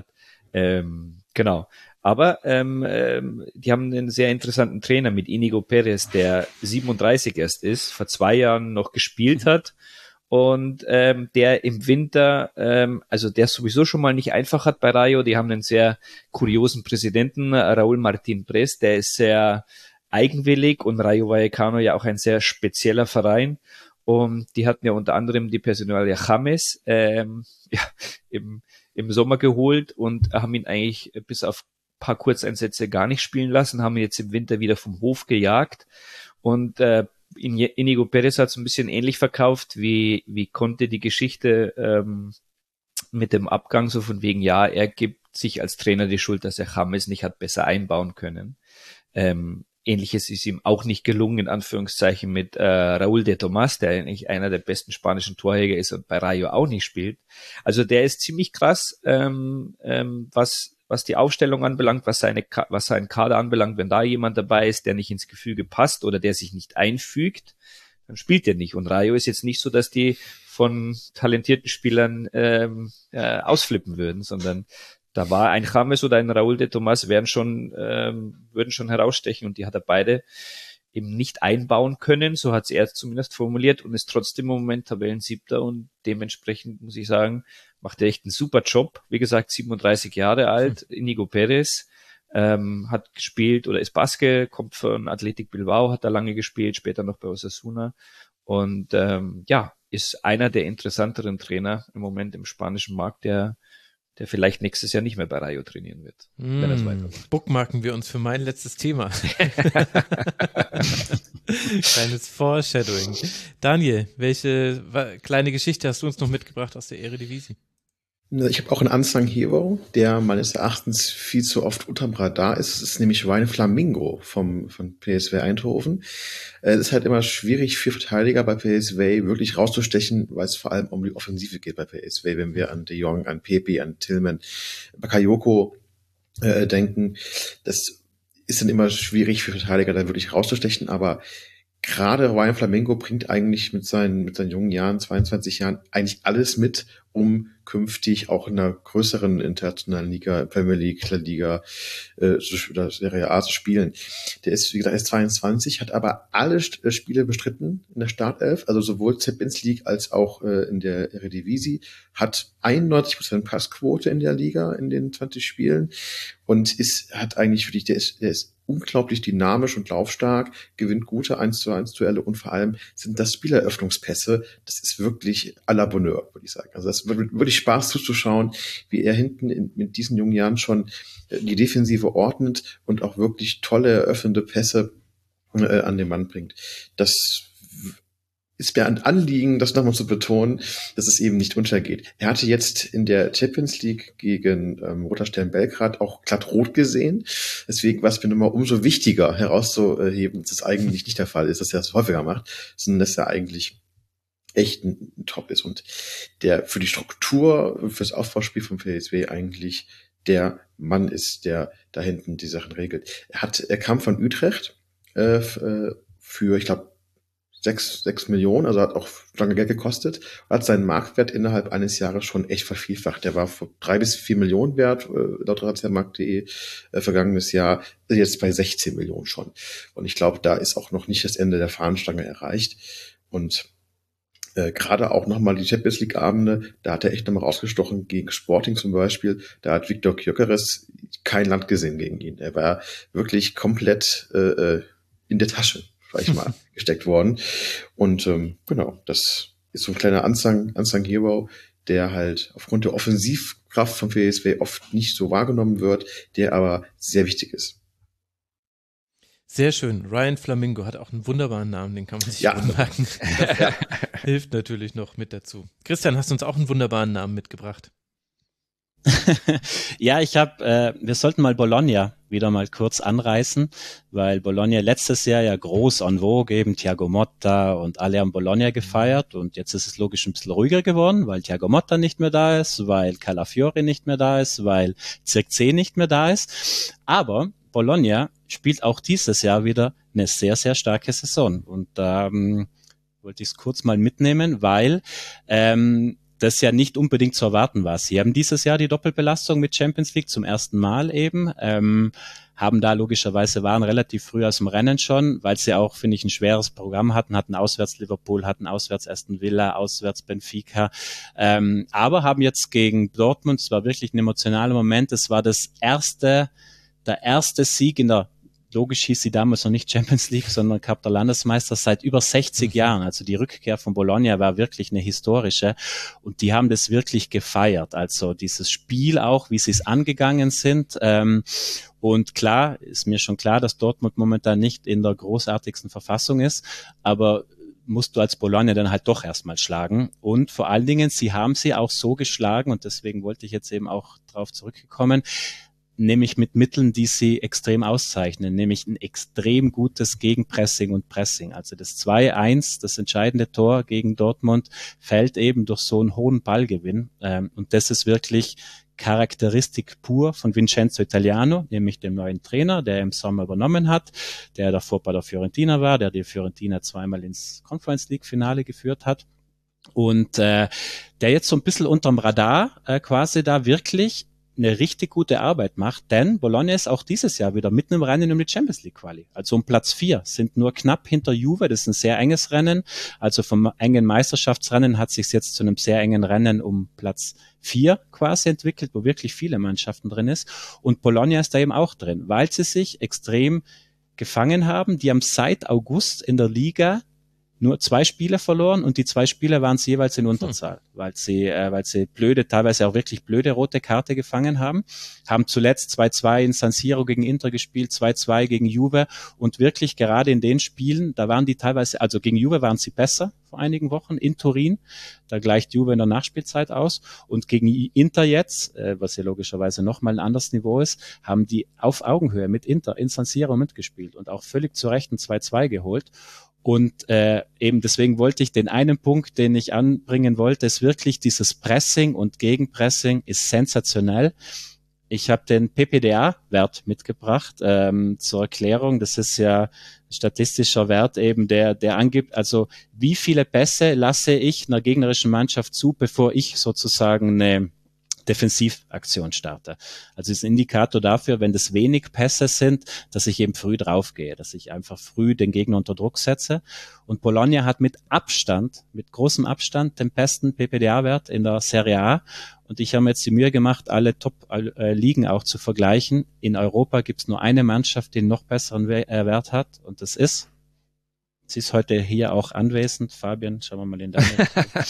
Speaker 5: Genau. Aber die haben einen sehr interessanten Trainer mit Inigo Perez, der 37 erst ist, vor 2 Jahren noch gespielt hat. Und der im Winter, also der sowieso schon mal nicht einfach hat bei Rayo, die haben einen sehr kuriosen Präsidenten, Raúl Martín Pres, der ist sehr eigenwillig, und Rayo Vallecano ja auch ein sehr spezieller Verein, und die hatten ja unter anderem die Personalia James im Sommer geholt und haben ihn eigentlich bis auf ein paar Kurzeinsätze gar nicht spielen lassen, haben ihn jetzt im Winter wieder vom Hof gejagt, und Inigo Perez hat es ein bisschen ähnlich verkauft, wie Conte die Geschichte mit dem Abgang, so von wegen, ja, er gibt sich als Trainer die Schuld, dass er James nicht hat besser einbauen können. Ähnliches ist ihm auch nicht gelungen, in Anführungszeichen, mit Raúl de Tomás, der eigentlich einer der besten spanischen Torjäger ist und bei Rayo auch nicht spielt. Also der ist ziemlich krass, was die Aufstellung anbelangt, was seinen Kader anbelangt. Wenn da jemand dabei ist, der nicht ins Gefüge passt oder der sich nicht einfügt, dann spielt er nicht. Und Rayo ist jetzt nicht so, dass die von talentierten Spielern ausflippen würden, sondern da war ein James oder ein Raúl de Tomás würden schon herausstechen, und die hat er beide eben nicht einbauen können, so hat es er zumindest formuliert, und ist trotzdem im Moment Tabellensiebter, und dementsprechend muss ich sagen, macht er echt einen super Job. Wie gesagt, 37 Jahre alt, Inigo Perez, hat gespielt oder ist Basque, kommt von Athletic Bilbao, hat da lange gespielt, später noch bei Osasuna, und ist einer der interessanteren Trainer im Moment im spanischen Markt, der vielleicht nächstes Jahr nicht mehr bei Rayo trainieren wird, wenn er es weitermacht.
Speaker 1: Bookmarken wir uns für mein letztes Thema. Kleines Foreshadowing. Daniel, welche kleine Geschichte hast du uns noch mitgebracht aus der Eredivisie?
Speaker 7: Ich habe auch einen Unsung Hero, der meines Erachtens viel zu oft unterm Radar ist. Es ist nämlich Ryan Flamingo von PSV Eindhoven. Es ist halt immer schwierig für Verteidiger bei PSV wirklich rauszustechen, weil es vor allem um die Offensive geht bei PSV, wenn wir an De Jong, an Pepe, an Tillman, Bakayoko denken. Das ist dann immer schwierig für Verteidiger da wirklich rauszustechen, aber gerade Ryan Flamingo bringt eigentlich mit seinen jungen Jahren, 22 Jahren, eigentlich alles mit, um künftig auch in einer größeren internationalen Liga, Premier League, La Liga oder Serie A zu spielen. Der ist, wie gesagt, erst 22, hat aber alle Spiele bestritten in der Startelf, also sowohl Champions League als auch in der Eredivisie, hat 91% Passquote in der Liga in den 20 Spielen und hat eigentlich wirklich, der ist unglaublich dynamisch und laufstark, gewinnt gute 1:1 Duelle und vor allem sind das Spieleröffnungspässe, das ist wirklich à la Bonheur, würde ich sagen. Also das wird wirklich Spaß zuzuschauen, wie er hinten mit diesen jungen Jahren schon die Defensive ordnet und auch wirklich tolle eröffnende Pässe an den Mann bringt. Das ist mir ein Anliegen, das nochmal zu betonen, dass es eben nicht untergeht. Er hatte jetzt in der Champions League gegen Roter Stern Belgrad auch glatt rot gesehen. Deswegen war es mir nochmal umso wichtiger herauszuheben, dass es eigentlich nicht der Fall ist, dass er das häufiger macht, sondern dass er eigentlich echt ein Top ist und der für die Struktur, fürs Aufbauspiel vom PSV eigentlich der Mann ist, der da hinten die Sachen regelt. Er kam von Utrecht für, ich glaube, 6 Millionen, also hat auch lange Geld gekostet, hat seinen Marktwert innerhalb eines Jahres schon echt vervielfacht. Der war vor 3 bis 4 Millionen wert, laut Transfermarkt.de vergangenes Jahr, jetzt bei 16 Millionen schon. Und ich glaube, da ist auch noch nicht das Ende der Fahnenstange erreicht. Und gerade auch nochmal die Champions League Abende, da hat er echt nochmal rausgestochen gegen Sporting zum Beispiel. Da hat Viktor Gyökeres kein Land gesehen gegen ihn. Er war wirklich komplett in der Tasche, sag ich mal, gesteckt worden. Und genau, das ist so ein kleiner Unsung Hero, der halt aufgrund der Offensivkraft von PSV oft nicht so wahrgenommen wird, der aber sehr wichtig ist.
Speaker 1: Sehr schön. Ryan Flamingo hat auch einen wunderbaren Namen, den kann man sich gut merken. Das hilft natürlich noch mit dazu. Christian, hast du uns auch einen wunderbaren Namen mitgebracht?
Speaker 6: Ja, wir sollten mal Bologna wieder mal kurz anreißen, weil Bologna letztes Jahr ja groß en vogue, eben Thiago Motta und alle haben Bologna gefeiert und jetzt ist es logisch ein bisschen ruhiger geworden, weil Thiago Motta nicht mehr da ist, weil Calafiori nicht mehr da ist, weil Zirkzee nicht mehr da ist, aber Bologna spielt auch dieses Jahr wieder eine sehr, sehr starke Saison und da wollte ich es kurz mal mitnehmen, weil das ja nicht unbedingt zu erwarten war. Sie haben dieses Jahr die Doppelbelastung mit Champions League zum ersten Mal eben, haben da logischerweise waren relativ früh aus dem Rennen schon, weil sie auch, finde ich, ein schweres Programm hatten auswärts Liverpool, hatten auswärts Aston Villa, auswärts Benfica, aber haben jetzt gegen Dortmund, es war wirklich ein emotionaler Moment, es war der erste Sieg in der, logisch hieß sie damals noch nicht Champions League, sondern Cup der Landesmeister seit über 60 Jahren. Also die Rückkehr von Bologna war wirklich eine historische und die haben das wirklich gefeiert. Also dieses Spiel auch, wie sie es angegangen sind. Und klar, ist mir schon klar, dass Dortmund momentan nicht in der großartigsten Verfassung ist, aber musst du als Bologna dann halt doch erstmal schlagen. Und vor allen Dingen, sie haben sie auch so geschlagen und deswegen wollte ich jetzt eben auch drauf zurückgekommen, nämlich mit Mitteln, die sie extrem auszeichnen, nämlich ein extrem gutes Gegenpressing und Pressing. Also das 2:1, das entscheidende Tor gegen Dortmund, fällt eben durch so einen hohen Ballgewinn. Und das ist wirklich Charakteristik pur von Vincenzo Italiano, nämlich dem neuen Trainer, der im Sommer übernommen hat, der davor bei der Fiorentina war, der die Fiorentina zweimal ins Conference League Finale geführt hat. Und der jetzt so ein bisschen unterm Radar quasi da wirklich eine richtig gute Arbeit macht, denn Bologna ist auch dieses Jahr wieder mitten im Rennen um die Champions League Quali. Also um Platz 4, sind nur knapp hinter Juve, das ist ein sehr enges Rennen. Also vom engen Meisterschaftsrennen hat sich jetzt zu einem sehr engen Rennen um Platz 4 quasi entwickelt, wo wirklich viele Mannschaften drin ist. Und Bologna ist da eben auch drin, weil sie sich extrem gefangen haben. Die haben seit August in der Liga nur 2 Spiele verloren und die 2 Spiele waren sie jeweils in Unterzahl, weil sie teilweise auch wirklich blöde rote Karte gefangen haben zuletzt 2-2 in San Siro gegen Inter gespielt, 2-2 gegen Juve und wirklich gerade in den Spielen, da waren die teilweise, also gegen Juve waren sie besser vor einigen Wochen in Turin, da gleicht Juve in der Nachspielzeit aus und gegen Inter jetzt, was ja logischerweise nochmal ein anderes Niveau ist, haben die auf Augenhöhe mit Inter in San Siro mitgespielt und auch völlig zu Recht ein 2-2 geholt. Und eben deswegen wollte ich den einen Punkt, den ich anbringen wollte, ist wirklich dieses Pressing und Gegenpressing ist sensationell. Ich habe den PPDA-Wert mitgebracht zur Erklärung. Das ist ja statistischer Wert eben, der angibt, also wie viele Pässe lasse ich einer gegnerischen Mannschaft zu, bevor ich sozusagen eine Defensivaktion starte. Also ist ein Indikator dafür, wenn das wenig Pässe sind, dass ich eben früh draufgehe, dass ich einfach früh den Gegner unter Druck setze. Und Bologna hat mit großem Abstand den besten PPDA-Wert in der Serie A. Und ich habe mir jetzt die Mühe gemacht, alle Top-Ligen auch zu vergleichen. In Europa gibt es nur eine Mannschaft, die einen noch besseren Wert hat. Und das ist, sie ist heute hier auch anwesend. Fabian, schauen wir mal in deine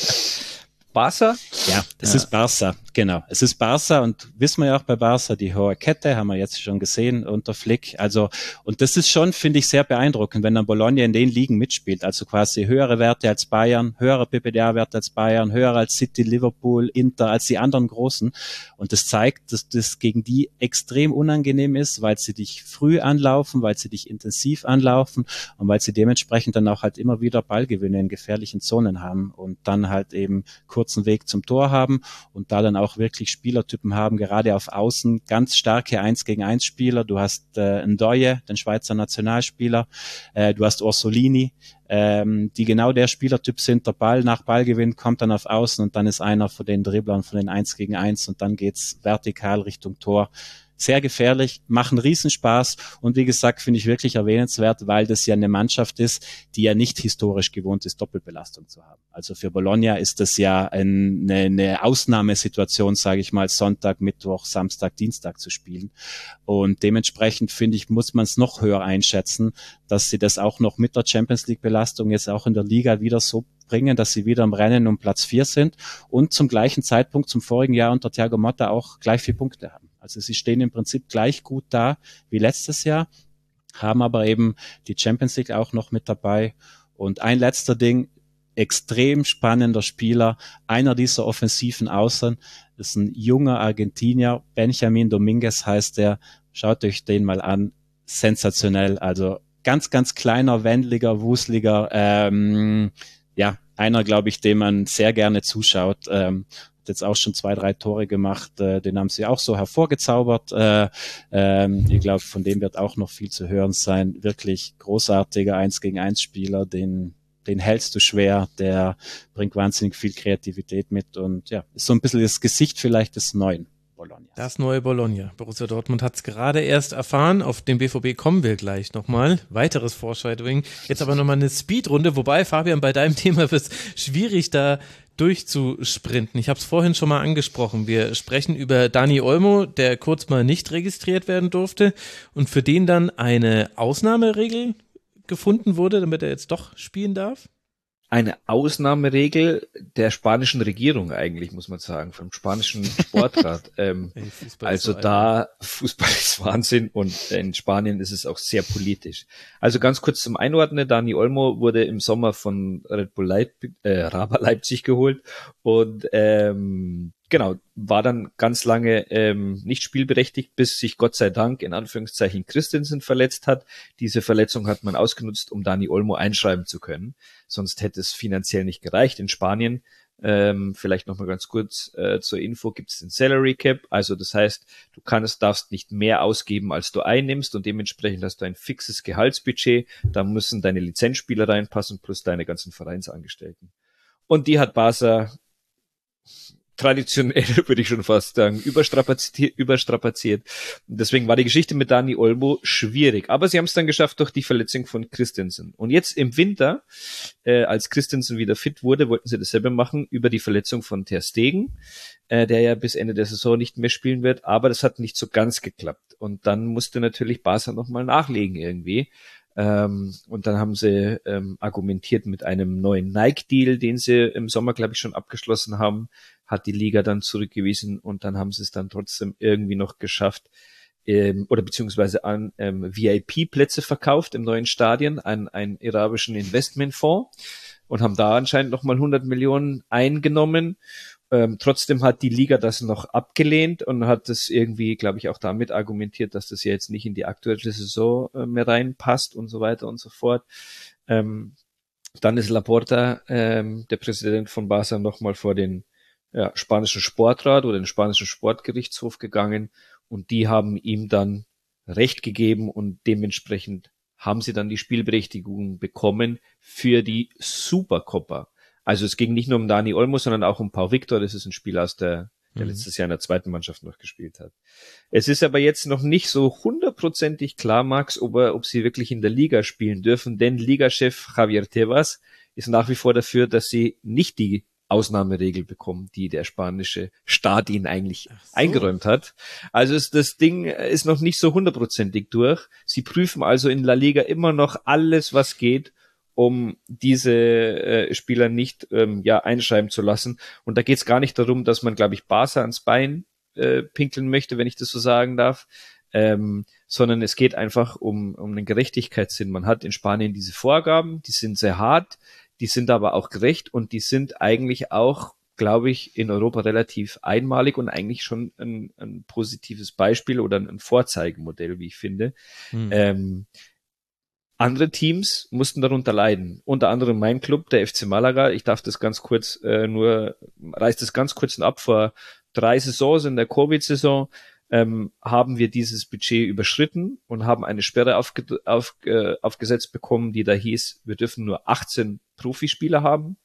Speaker 5: Barca?
Speaker 6: Ja, es ist Barca, genau. Es ist Barca und wissen wir ja auch bei Barca, die hohe Kette haben wir jetzt schon gesehen unter Flick. Also, und das ist schon, finde ich, sehr beeindruckend, wenn dann Bologna in den Ligen mitspielt. Also quasi höhere Werte als Bayern, höhere PPDA-Werte als Bayern, höher als City, Liverpool, Inter, als die anderen Großen. Und das zeigt, dass das gegen die extrem unangenehm ist, weil sie dich früh anlaufen, weil sie dich intensiv anlaufen und weil sie dementsprechend dann auch halt immer wieder Ballgewinne in gefährlichen Zonen haben und dann halt eben kurzen Weg zum Tor haben und da dann auch wirklich Spielertypen haben, gerade auf Außen ganz starke 1-gegen-1 Spieler. Du hast Ndoye, den Schweizer Nationalspieler, du hast Orsolini, die genau der Spielertyp sind, der Ball nach Ballgewinn kommt dann auf Außen und dann ist einer von den Dribblern von den 1-gegen-1 und dann geht's vertikal Richtung Tor. Sehr gefährlich, machen Riesenspaß und wie gesagt, finde ich wirklich erwähnenswert, weil das ja eine Mannschaft ist, die ja nicht historisch gewohnt ist, Doppelbelastung zu haben. Also für Bologna ist das ja eine Ausnahmesituation, sage ich mal, Sonntag, Mittwoch, Samstag, Dienstag zu spielen. Und dementsprechend, finde ich, muss man es noch höher einschätzen, dass sie das auch noch mit der Champions-League-Belastung jetzt auch in der Liga wieder so bringen, dass sie wieder im Rennen um Platz 4 sind und zum gleichen Zeitpunkt zum vorigen Jahr unter Thiago Motta auch gleich 4 Punkte haben. Also sie stehen im Prinzip gleich gut da wie letztes Jahr, haben aber eben die Champions League auch noch mit dabei. Und ein letzter Ding, extrem spannender Spieler, einer dieser offensiven Außen, ist ein junger Argentinier, Benjamin Dominguez heißt der, schaut euch den mal an, sensationell, also ganz, ganz kleiner, wendliger, wuseliger, einer, glaube ich, dem man sehr gerne zuschaut, jetzt auch schon 2-3 Tore gemacht, den haben sie auch so hervorgezaubert. Ich glaube, von dem wird auch noch viel zu hören sein. Wirklich großartiger 1-gegen-1-Spieler, den hältst du schwer, der bringt wahnsinnig viel Kreativität mit und ja, ist so ein bisschen das Gesicht vielleicht des neuen Bologna.
Speaker 1: Das neue Bologna. Borussia Dortmund hat es gerade erst erfahren. Auf den BVB kommen wir gleich nochmal. Weiteres Foreshadowing. Jetzt aber nochmal eine Speedrunde, wobei, Fabian, bei deinem Thema wird es schwierig, da durchzusprinten. Ich habe es vorhin schon mal angesprochen. Wir sprechen über Dani Olmo, der kurz mal nicht registriert werden durfte und für den dann eine Ausnahmeregel gefunden wurde, damit er jetzt doch spielen darf.
Speaker 5: Eine Ausnahmeregel der spanischen Regierung eigentlich, muss man sagen, vom spanischen Sportrat. Also da, Fußball ist Wahnsinn und in Spanien ist es auch sehr politisch. Also ganz kurz zum Einordnen, Dani Olmo wurde im Sommer von Red Bull Raba Leipzig geholt und genau, war dann ganz lange nicht spielberechtigt, bis sich Gott sei Dank in Anführungszeichen Christensen verletzt hat. Diese Verletzung hat man ausgenutzt, um Dani Olmo einschreiben zu können. Sonst hätte es finanziell nicht gereicht. In Spanien, vielleicht nochmal ganz kurz zur Info, gibt es den Salary Cap. Also das heißt, du darfst nicht mehr ausgeben, als du einnimmst und dementsprechend hast du ein fixes Gehaltsbudget. Da müssen deine Lizenzspieler reinpassen plus deine ganzen Vereinsangestellten. Und die hat Barca traditionell, würde ich schon fast sagen, überstrapaziert. Deswegen war die Geschichte mit Dani Olmo schwierig. Aber sie haben es dann geschafft durch die Verletzung von Christensen. Und jetzt im Winter, als Christensen wieder fit wurde, wollten sie dasselbe machen über die Verletzung von Ter Stegen, der ja bis Ende der Saison nicht mehr spielen wird. Aber das hat nicht so ganz geklappt. Und dann musste natürlich Barca nochmal nachlegen irgendwie. Und dann haben sie argumentiert mit einem neuen Nike-Deal, den sie im Sommer, glaube ich, schon abgeschlossen haben, hat die Liga dann zurückgewiesen und dann haben sie es dann trotzdem irgendwie noch geschafft, oder beziehungsweise an VIP-Plätze verkauft im neuen Stadion an einen arabischen Investmentfonds und haben da anscheinend nochmal 100 Millionen eingenommen. Trotzdem hat die Liga das noch abgelehnt und hat das irgendwie, glaube ich, auch damit argumentiert, dass das ja jetzt nicht in die aktuelle Saison mehr reinpasst und so weiter und so fort. Dann ist Laporta, der Präsident von Barca, nochmal vor den spanischen Sportrat oder den spanischen Sportgerichtshof gegangen und die haben ihm dann Recht gegeben und dementsprechend haben sie dann die Spielberechtigung bekommen für die Supercopa. Also es ging nicht nur um Dani Olmo, sondern auch um Pau Victor. Das ist ein Spieler der letztes Jahr in der zweiten Mannschaft noch gespielt hat. Es ist aber jetzt noch nicht so 100%ig klar, Max, ob sie wirklich in der Liga spielen dürfen, denn Ligachef Javier Tebas ist nach wie vor dafür, dass sie nicht die Ausnahmeregel bekommen, die der spanische Staat ihnen eigentlich eingeräumt hat. Also das Ding ist noch nicht so 100%ig durch. Sie prüfen also in La Liga immer noch alles, was geht, um diese Spieler nicht einschreiben zu lassen. Und da geht es gar nicht darum, dass man, glaube ich, Barca ans Bein pinkeln möchte, wenn ich das so sagen darf, sondern es geht einfach um einen Gerechtigkeitssinn. Man hat in Spanien diese Vorgaben, die sind sehr hart, die sind aber auch gerecht und die sind eigentlich auch, glaube ich, in Europa relativ einmalig und eigentlich schon ein positives Beispiel oder ein Vorzeigemodell, wie ich finde. Andere Teams mussten darunter leiden. Unter anderem mein Club, der FC Malaga. Ich darf das ganz kurz reiß das ganz kurz ab. Vor 3 Saisons in der Covid-Saison haben wir dieses Budget überschritten und haben eine Sperre aufgesetzt bekommen, die da hieß, wir dürfen nur 18 Profispieler haben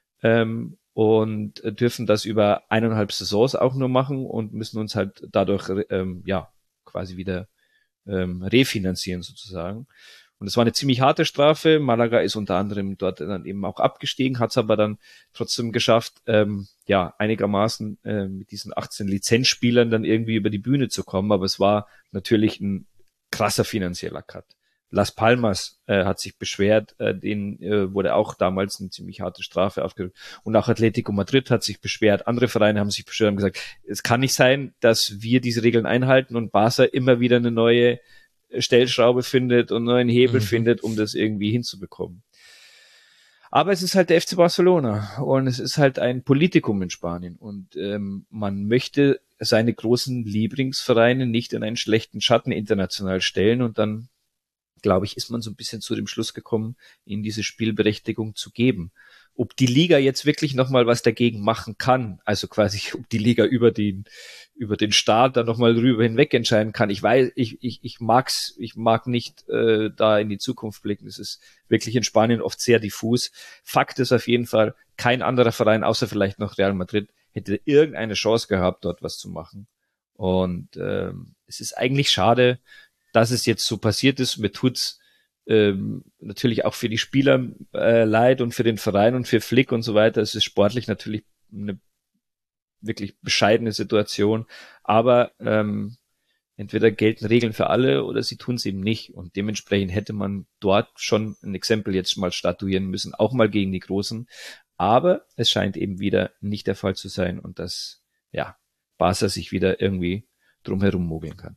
Speaker 5: und dürfen das über 1,5 Saisons auch nur machen und müssen uns halt dadurch quasi wieder refinanzieren sozusagen. Und es war eine ziemlich harte Strafe. Malaga ist unter anderem dort dann eben auch abgestiegen, hat es aber dann trotzdem geschafft, einigermaßen mit diesen 18 Lizenzspielern dann irgendwie über die Bühne zu kommen. Aber es war natürlich ein krasser finanzieller Cut. Las Palmas hat sich beschwert, denen wurde auch damals eine ziemlich harte Strafe aufgerückt. Und auch Atletico Madrid hat sich beschwert. Andere Vereine haben sich beschwert und gesagt, es kann nicht sein, dass wir diese Regeln einhalten und Barca immer wieder eine neue Stellschraube findet und neuen Hebel findet, um das irgendwie hinzubekommen. Aber es ist halt der FC Barcelona und es ist halt ein Politikum in Spanien und man möchte seine großen Lieblingsvereine nicht in einen schlechten Schatten international stellen und dann, glaube ich, ist man so ein bisschen zu dem Schluss gekommen, ihnen diese Spielberechtigung zu geben. Ob die Liga jetzt wirklich nochmal was dagegen machen kann, also quasi ob die Liga über den Staat dann nochmal drüber hinweg entscheiden kann. Ich weiß, ich mag nicht da in die Zukunft blicken. Es ist wirklich in Spanien oft sehr diffus. Fakt ist auf jeden Fall, kein anderer Verein, außer vielleicht noch Real Madrid, hätte irgendeine Chance gehabt, dort was zu machen. Und es ist eigentlich schade, dass es jetzt so passiert ist. Mir tut's natürlich auch für die Spieler leid und für den Verein und für Flick und so weiter. Es ist sportlich natürlich eine wirklich bescheidene Situation, aber entweder gelten Regeln für alle oder sie tun es eben nicht und dementsprechend hätte man dort schon ein Exempel jetzt mal statuieren müssen, auch mal gegen die Großen, aber es scheint eben wieder nicht der Fall zu sein und dass Barca sich wieder irgendwie drumherum mogeln kann.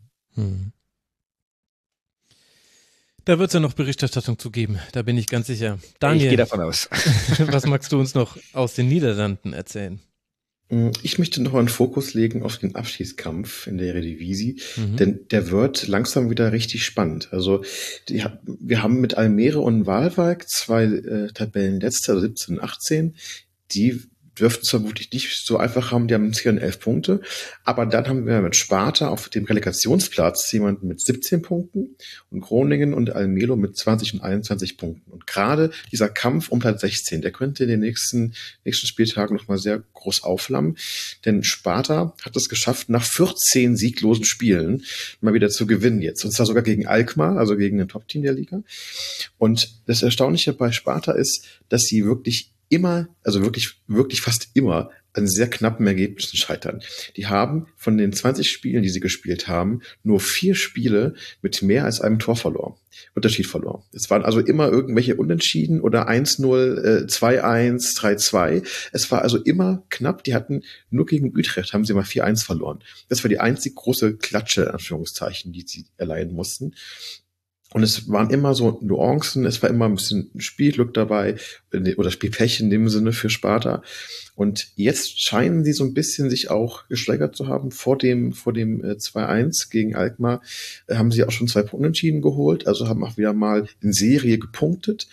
Speaker 1: Da wird es ja noch Berichterstattung zu geben, da bin ich ganz sicher. Daniel,
Speaker 5: ich gehe davon aus.
Speaker 1: Was magst du uns noch aus den Niederlanden erzählen?
Speaker 7: Ich möchte noch einen Fokus legen auf den Abschiedskampf in der Eredivisie, denn der wird langsam wieder richtig spannend. Also wir haben mit Almere und Waalwijk 2 Tabellenletzte, also 17 und 18, die dürften es vermutlich nicht so einfach haben, die haben 10 und 11 Punkte, aber dann haben wir mit Sparta auf dem Relegationsplatz jemanden mit 17 Punkten und Groningen und Almelo mit 20 und 21 Punkten. Und gerade dieser Kampf um Platz 16, der könnte in den nächsten Spieltagen nochmal sehr groß aufflammen, denn Sparta hat es geschafft, nach 14 sieglosen Spielen mal wieder zu gewinnen jetzt, und zwar sogar gegen Alkmaar, also gegen ein Top-Team der Liga. Und das Erstaunliche bei Sparta ist, dass sie wirklich immer, also wirklich fast immer an sehr knappen Ergebnissen scheitern. Die haben von den 20 Spielen, die sie gespielt haben, nur 4 Spiele mit mehr als einem Unterschied verloren. Es waren also immer irgendwelche Unentschieden oder 1-0, 2-1, 3-2. Es war also immer knapp. Die hatten nur gegen Utrecht haben sie mal 4-1 verloren. Das war die einzig große Klatsche, in Anführungszeichen, die sie erleiden mussten. Und es waren immer so Nuancen, es war immer ein bisschen Spielglück dabei oder Spielpech in dem Sinne für Sparta. Und jetzt scheinen sie so ein bisschen sich auch gesteigert zu haben. Vor dem 2-1 gegen Alkmaar haben sie auch schon 2 Unentschieden geholt, also haben auch wieder mal in Serie gepunktet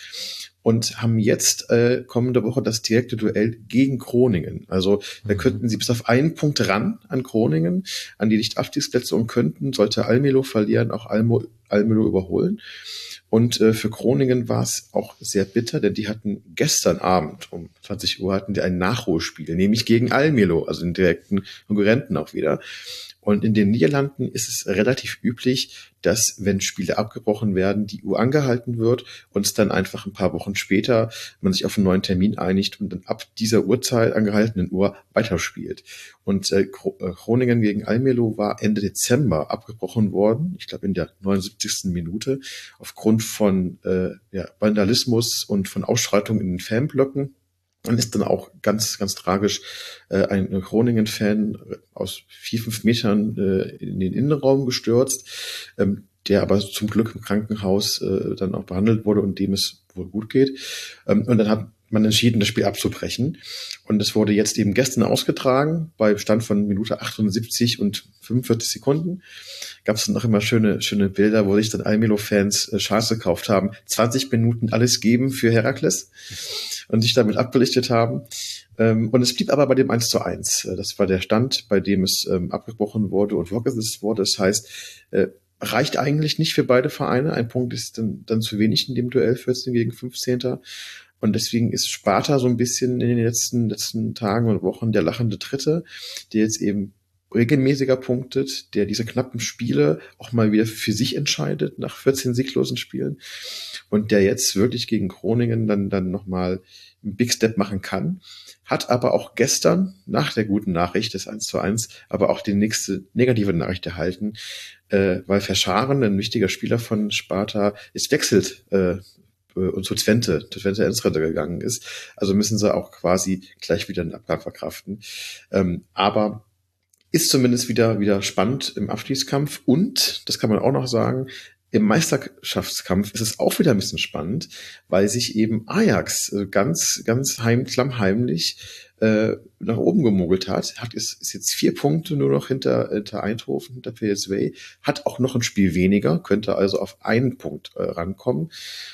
Speaker 7: und haben jetzt kommende Woche das direkte Duell gegen Groningen. Also da könnten sie bis auf 1 Punkt ran an Groningen, an die Nicht-Abstiegsplätze und könnten, sollte Almelo verlieren, auch Almelo überholen. Und für Groningen war es auch sehr bitter, denn die hatten gestern Abend um 20 Uhr hatten die ein Nachholspiel, nämlich gegen Almelo, also den direkten Konkurrenten auch wieder. Und in den Niederlanden ist es relativ üblich, dass, wenn Spiele abgebrochen werden, die Uhr angehalten wird und es dann einfach ein paar Wochen später man sich auf einen neuen Termin einigt und dann ab dieser Uhrzeit angehaltenen Uhr weiterspielt. Und Groningen gegen Almelo war Ende Dezember abgebrochen worden, ich glaube in der 79. Minute, aufgrund von Vandalismus und von Ausschreitungen in den Fanblöcken. Dann ist dann auch ganz, ganz tragisch ein Groningen-Fan aus 4-5 Metern in den Innenraum gestürzt, der aber zum Glück im Krankenhaus dann auch behandelt wurde und dem es wohl gut geht. Und dann hat man entschieden, das Spiel abzubrechen. Und es wurde jetzt eben gestern ausgetragen, bei Stand von Minute 78 und 45 Sekunden. Gab es dann noch immer schöne Bilder, wo sich dann Almelo-Fans Chance gekauft haben, 20 Minuten alles geben für Herakles und sich damit abbelichtet haben. Und es blieb aber bei dem 1:1. Das war der Stand, bei dem es abgebrochen wurde und vorgesetzt wurde. Das heißt, reicht eigentlich nicht für beide Vereine. Ein Punkt ist dann zu wenig in dem Duell 14 gegen 15. Und deswegen ist Sparta so ein bisschen in den letzten Tagen und Wochen der lachende Dritte, der jetzt eben regelmäßiger punktet, der diese knappen Spiele auch mal wieder für sich entscheidet nach 14 sieglosen Spielen und der jetzt wirklich gegen Groningen dann nochmal einen Big Step machen kann. Hat aber auch gestern nach der guten Nachricht des 1:1 aber auch die nächste negative Nachricht erhalten, weil Verscharen, ein wichtiger Spieler von Sparta, ist wechselt und zu Twente Enschede gegangen ist. Also müssen sie auch quasi gleich wieder einen Abgang verkraften. Aber ist zumindest wieder spannend im Abstiegskampf und, das kann man auch noch sagen, im Meisterschaftskampf ist es auch wieder ein bisschen spannend, weil sich eben Ajax ganz klammheimlich nach oben gemogelt hat. Ist jetzt 4 Punkte nur noch hinter Eindhoven, hinter PSV, hat auch noch ein Spiel weniger, könnte also auf 1 Punkt rankommen,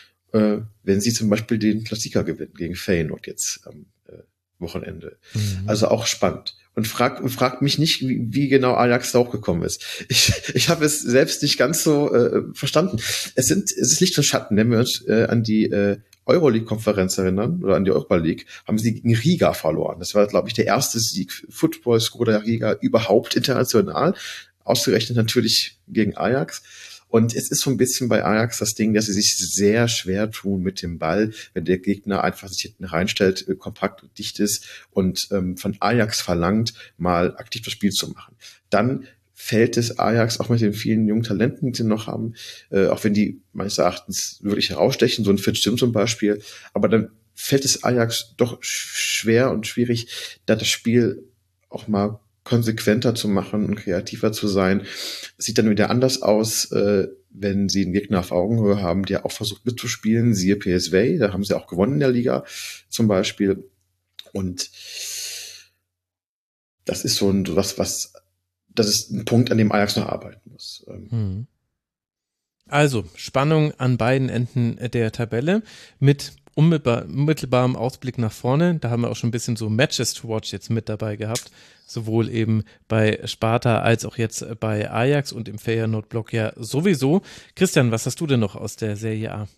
Speaker 7: wenn sie zum Beispiel den Klassiker gewinnen gegen Feyenoord jetzt am Wochenende. Also auch spannend. Und fragt mich nicht, wie genau Ajax da hochgekommen ist. Ich habe es selbst nicht ganz so verstanden. Es ist Licht und Schatten, wenn wir uns an die Euroleague-Konferenz erinnern, oder an die Europa League, haben sie gegen Riga verloren. Das war, glaube ich, der erste Sieg Football Skoda Riga überhaupt international. Ausgerechnet natürlich gegen Ajax. Und es ist so ein bisschen bei Ajax das Ding, dass sie sich sehr schwer tun mit dem Ball, wenn der Gegner einfach sich hinten reinstellt, kompakt und dicht ist und von Ajax verlangt, mal aktiv das Spiel zu machen. Dann fällt es Ajax auch mit den vielen jungen Talenten, die sie noch haben, auch wenn die meines Erachtens wirklich herausstechen, so ein Fitzgerald zum Beispiel, aber dann fällt es Ajax doch schwer und schwierig, da das Spiel auch mal konsequenter zu machen und kreativer zu sein. Es sieht dann wieder anders aus, wenn sie einen Gegner auf Augenhöhe haben, der auch versucht mitzuspielen, siehe PSV, da haben sie auch gewonnen in der Liga zum Beispiel. Und das ist so das ist ein Punkt, an dem Ajax noch arbeiten muss.
Speaker 1: Also, Spannung an beiden Enden der Tabelle mit unmittelbarem Ausblick nach vorne. Da haben wir auch schon ein bisschen so Matches to watch jetzt mit dabei gehabt. Sowohl eben bei Sparta als auch jetzt bei Ajax und im Feyenoord-Block ja sowieso. Christian, was hast du denn noch aus der Serie A?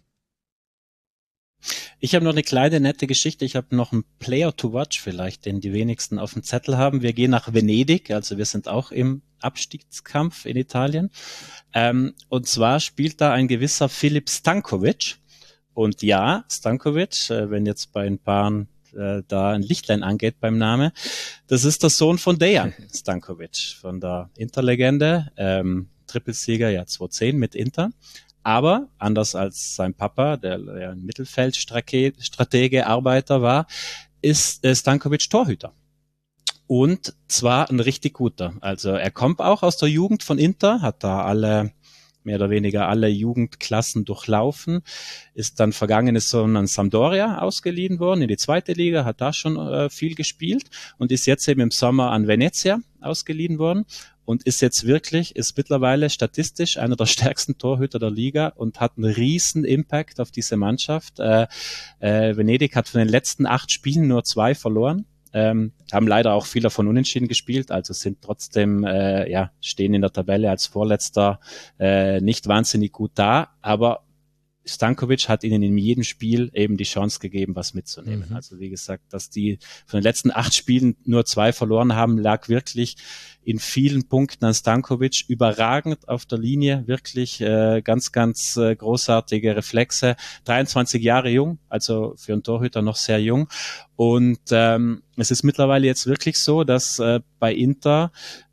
Speaker 6: Ich habe noch eine kleine nette Geschichte. Ich habe noch einen Player to watch vielleicht, den die wenigsten auf dem Zettel haben. Wir gehen nach Venedig, also wir sind auch im Abstiegskampf in Italien. Und zwar spielt da ein gewisser Filip Stankovic. Und ja, Stankovic, wenn jetzt bei ein paar da ein Lichtlein angeht beim Namen. Das ist der Sohn von Dejan Stankovic, von der Interlegende, Trippelsieger, ja 2010 mit Inter. Aber anders als sein Papa, der ein Mittelfeldstratege, Arbeiter war, ist Stankovic Torhüter. Und zwar ein richtig guter. Also er kommt auch aus der Jugend von Inter, hat da mehr oder weniger alle Jugendklassen durchlaufen, ist dann vergangenes Sommer an Sampdoria ausgeliehen worden in die zweite Liga, hat da schon viel gespielt und ist jetzt eben im Sommer an Venezia ausgeliehen worden und ist mittlerweile statistisch einer der stärksten Torhüter der Liga und hat einen riesen Impact auf diese Mannschaft. Venedig hat von den letzten 8 Spielen nur 2 verloren. Haben leider auch viele von unentschieden gespielt, also sind trotzdem, stehen in der Tabelle als Vorletzter nicht wahnsinnig gut da, aber Stankovic hat ihnen in jedem Spiel eben die Chance gegeben, was mitzunehmen. Also wie gesagt, dass die von den letzten 8 Spielen nur 2 verloren haben, lag wirklich in vielen Punkten an Stankovic, überragend auf der Linie, wirklich ganz, ganz großartige Reflexe, 23 Jahre jung, also für einen Torhüter noch sehr jung. Und es ist mittlerweile jetzt wirklich so, dass bei Inter,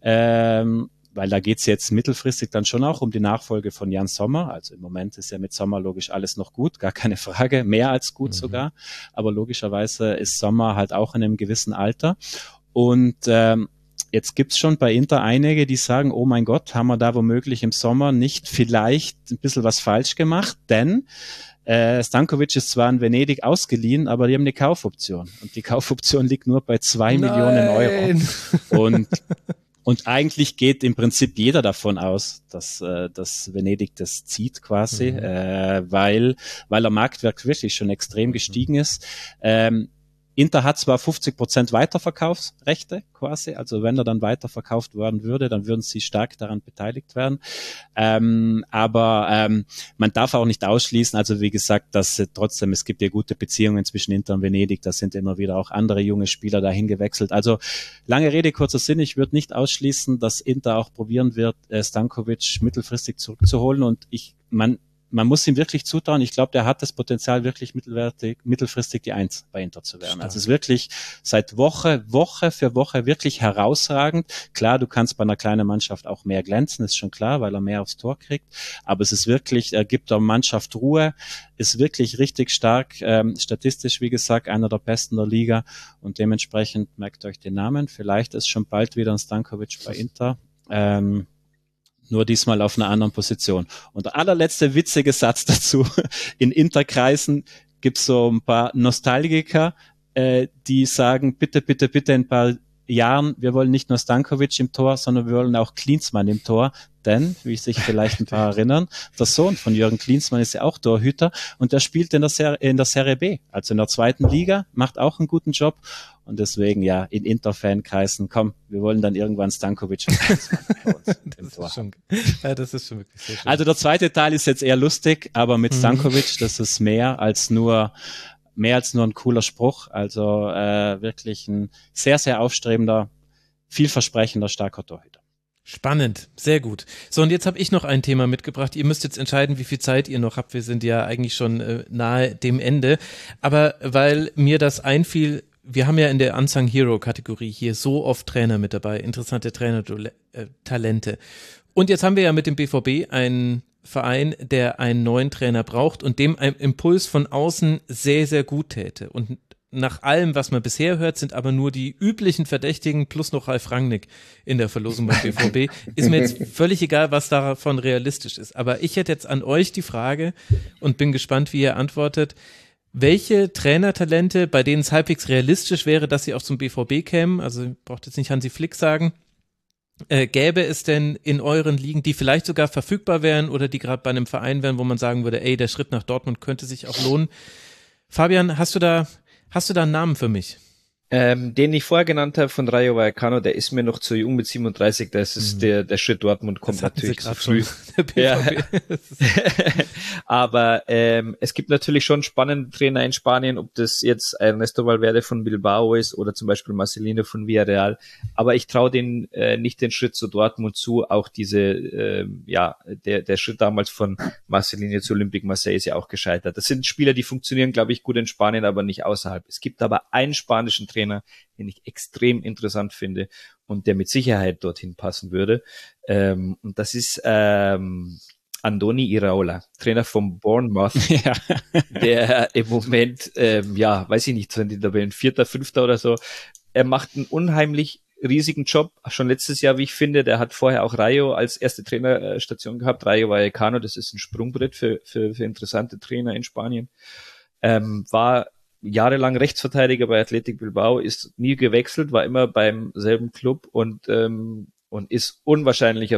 Speaker 6: weil da geht's jetzt mittelfristig dann schon auch um die Nachfolge von Jan Sommer. Also im Moment ist ja mit Sommer logisch alles noch gut, gar keine Frage, mehr als gut sogar. Aber logischerweise ist Sommer halt auch in einem gewissen Alter. Und jetzt gibt's schon bei Inter einige, die sagen, oh mein Gott, haben wir da womöglich im Sommer nicht vielleicht ein bisschen was falsch gemacht, denn Stankovic ist zwar in Venedig ausgeliehen, aber die haben eine Kaufoption. Und die Kaufoption liegt nur bei 2 Millionen Euro. Und eigentlich geht im Prinzip jeder davon aus, dass Venedig das zieht quasi, weil der Marktwert wirklich schon extrem gestiegen ist. Inter hat zwar 50% Weiterverkaufsrechte quasi, also wenn er dann weiterverkauft werden würde, dann würden sie stark daran beteiligt werden. Aber man darf auch nicht ausschließen, also wie gesagt, dass trotzdem, es gibt ja gute Beziehungen zwischen Inter und Venedig, da sind immer wieder auch andere junge Spieler dahin gewechselt. Also lange Rede, kurzer Sinn, ich würde nicht ausschließen, dass Inter auch probieren wird, Stankovic mittelfristig zurückzuholen und man muss ihm wirklich zutrauen. Ich glaube, der hat das Potenzial, wirklich mittelfristig die 1 bei Inter zu werden. Stark. Also es ist wirklich seit Woche für Woche wirklich herausragend. Klar, du kannst bei einer kleinen Mannschaft auch mehr glänzen, ist schon klar, weil er mehr aufs Tor kriegt. Aber es ist wirklich, er gibt der Mannschaft Ruhe, ist wirklich richtig stark, statistisch, wie gesagt, einer der besten der Liga. Und dementsprechend merkt euch den Namen. Vielleicht ist schon bald wieder ein Stankovic bei Inter. Nur diesmal auf einer anderen Position. Und der allerletzte witzige Satz dazu. In Interkreisen gibt's so ein paar Nostalgiker, die sagen, bitte in ein paar Jahren, wir wollen nicht nur Stankovic im Tor, sondern wir wollen auch Klinsmann im Tor. Denn, wie sich vielleicht ein paar erinnern, der Sohn von Jürgen Klinsmann ist ja auch Torhüter und der spielt in der Serie B, also in der 2. Liga, macht auch einen guten Job. Und deswegen, ja, in Inter-Fankreisen, komm, wir wollen dann irgendwann Stankovic im Tor.
Speaker 1: Das ist schon wirklich sehr schön.
Speaker 6: Also der zweite Teil ist jetzt eher lustig, aber mit Stankovic, das ist mehr als nur ein cooler Spruch. Also wirklich ein sehr, sehr aufstrebender, vielversprechender, starker Torhüter.
Speaker 1: Spannend, sehr gut. So, und jetzt habe ich noch ein Thema mitgebracht. Ihr müsst jetzt entscheiden, wie viel Zeit ihr noch habt. Wir sind ja eigentlich schon nahe dem Ende. Aber weil mir das einfiel, wir haben ja in der Unsung Hero Kategorie hier so oft Trainer mit dabei, interessante Trainer-Talente. Und jetzt haben wir ja mit dem BVB einen Verein, der einen neuen Trainer braucht und dem ein Impuls von außen sehr, sehr gut täte. Und nach allem, was man bisher hört, sind aber nur die üblichen Verdächtigen plus noch Ralf Rangnick in der Verlosung beim BVB. Ist mir jetzt völlig egal, was davon realistisch ist. Aber ich hätte jetzt an euch die Frage und bin gespannt, wie ihr antwortet. Welche Trainertalente, bei denen es halbwegs realistisch wäre, dass sie auch zum BVB kämen, also braucht jetzt nicht Hansi Flick sagen, gäbe es denn in euren Ligen, die vielleicht sogar verfügbar wären oder die gerade bei einem Verein wären, wo man sagen würde, ey, der Schritt nach Dortmund könnte sich auch lohnen. Fabian, hast du da einen Namen für mich?
Speaker 5: Den ich vorher genannt habe von Rayo Vallecano, der ist mir noch zu jung mit 37, das ist der Schritt Dortmund kommt natürlich zu früh. Ja. Aber es gibt natürlich schon spannende Trainer in Spanien, ob das jetzt Ernesto Valverde von Bilbao ist oder zum Beispiel Marcelino von Villarreal. Aber ich traue denen nicht den Schritt zu Dortmund zu. Auch der Schritt damals von Marcelino zu Olympique Marseille ist ja auch gescheitert. Das sind Spieler, die funktionieren, glaube ich, gut in Spanien, aber nicht außerhalb. Es gibt aber einen spanischen Trainer, den ich extrem interessant finde und der mit Sicherheit dorthin passen würde. Und das ist Andoni Iraola, Trainer von Bournemouth, ja. Der im Moment, weiß ich nicht, sind die Tabellen 4., 5. oder so. Er macht einen unheimlich riesigen Job, schon letztes Jahr, wie ich finde. Der hat vorher auch Rayo als erste Trainerstation gehabt. Rayo Vallecano, das ist ein Sprungbrett für interessante Trainer in Spanien. War jahrelang Rechtsverteidiger bei Athletic Bilbao, ist nie gewechselt, war immer beim selben Club und ist unwahrscheinlicher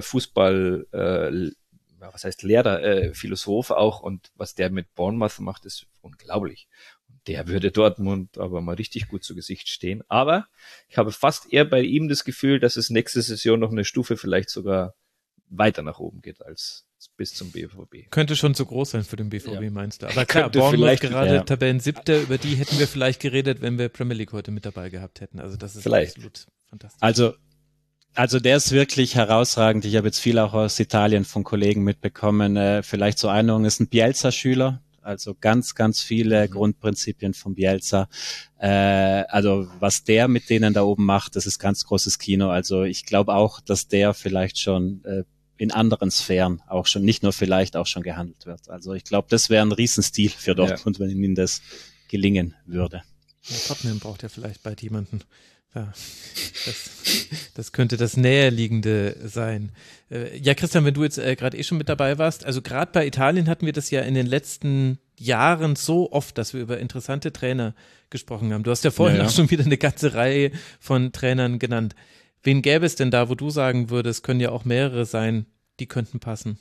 Speaker 5: Lehrer, Philosoph auch, und was der mit Bournemouth macht, ist unglaublich. Der würde Dortmund aber mal richtig gut zu Gesicht stehen. Aber ich habe fast eher bei ihm das Gefühl, dass es nächste Saison noch eine Stufe vielleicht sogar weiter nach oben geht als bis zum BVB.
Speaker 1: Könnte schon zu groß sein für den BVB, meinst du? Aber klar, Bournemouth gerade Tabellen 7. Über die hätten wir vielleicht geredet, wenn wir Premier League heute mit dabei gehabt hätten. Also das ist
Speaker 5: vielleicht
Speaker 1: absolut fantastisch.
Speaker 6: Also der ist wirklich herausragend. Ich habe jetzt viel auch aus Italien von Kollegen mitbekommen. Vielleicht zur Erinnerung, ist ein Bielsa-Schüler. Also ganz, ganz viele Grundprinzipien von Bielsa. Also was der mit denen da oben macht, das ist ganz großes Kino. Also ich glaube auch, dass der vielleicht schon in anderen Sphären auch schon, nicht nur vielleicht, auch schon gehandelt wird. Also ich glaube, das wäre ein Riesenstil für Dortmund, wenn ihnen das gelingen würde.
Speaker 1: Ja, Tottenham braucht ja vielleicht bald jemanden. Ja, das könnte das Näherliegende sein. Ja, Christian, wenn du jetzt gerade schon mit dabei warst, also gerade bei Italien hatten wir das ja in den letzten Jahren so oft, dass wir über interessante Trainer gesprochen haben. Du hast ja vorhin auch schon wieder eine ganze Reihe von Trainern genannt. Wen gäbe es denn da, wo du sagen würdest, können ja auch mehrere sein, die könnten passen?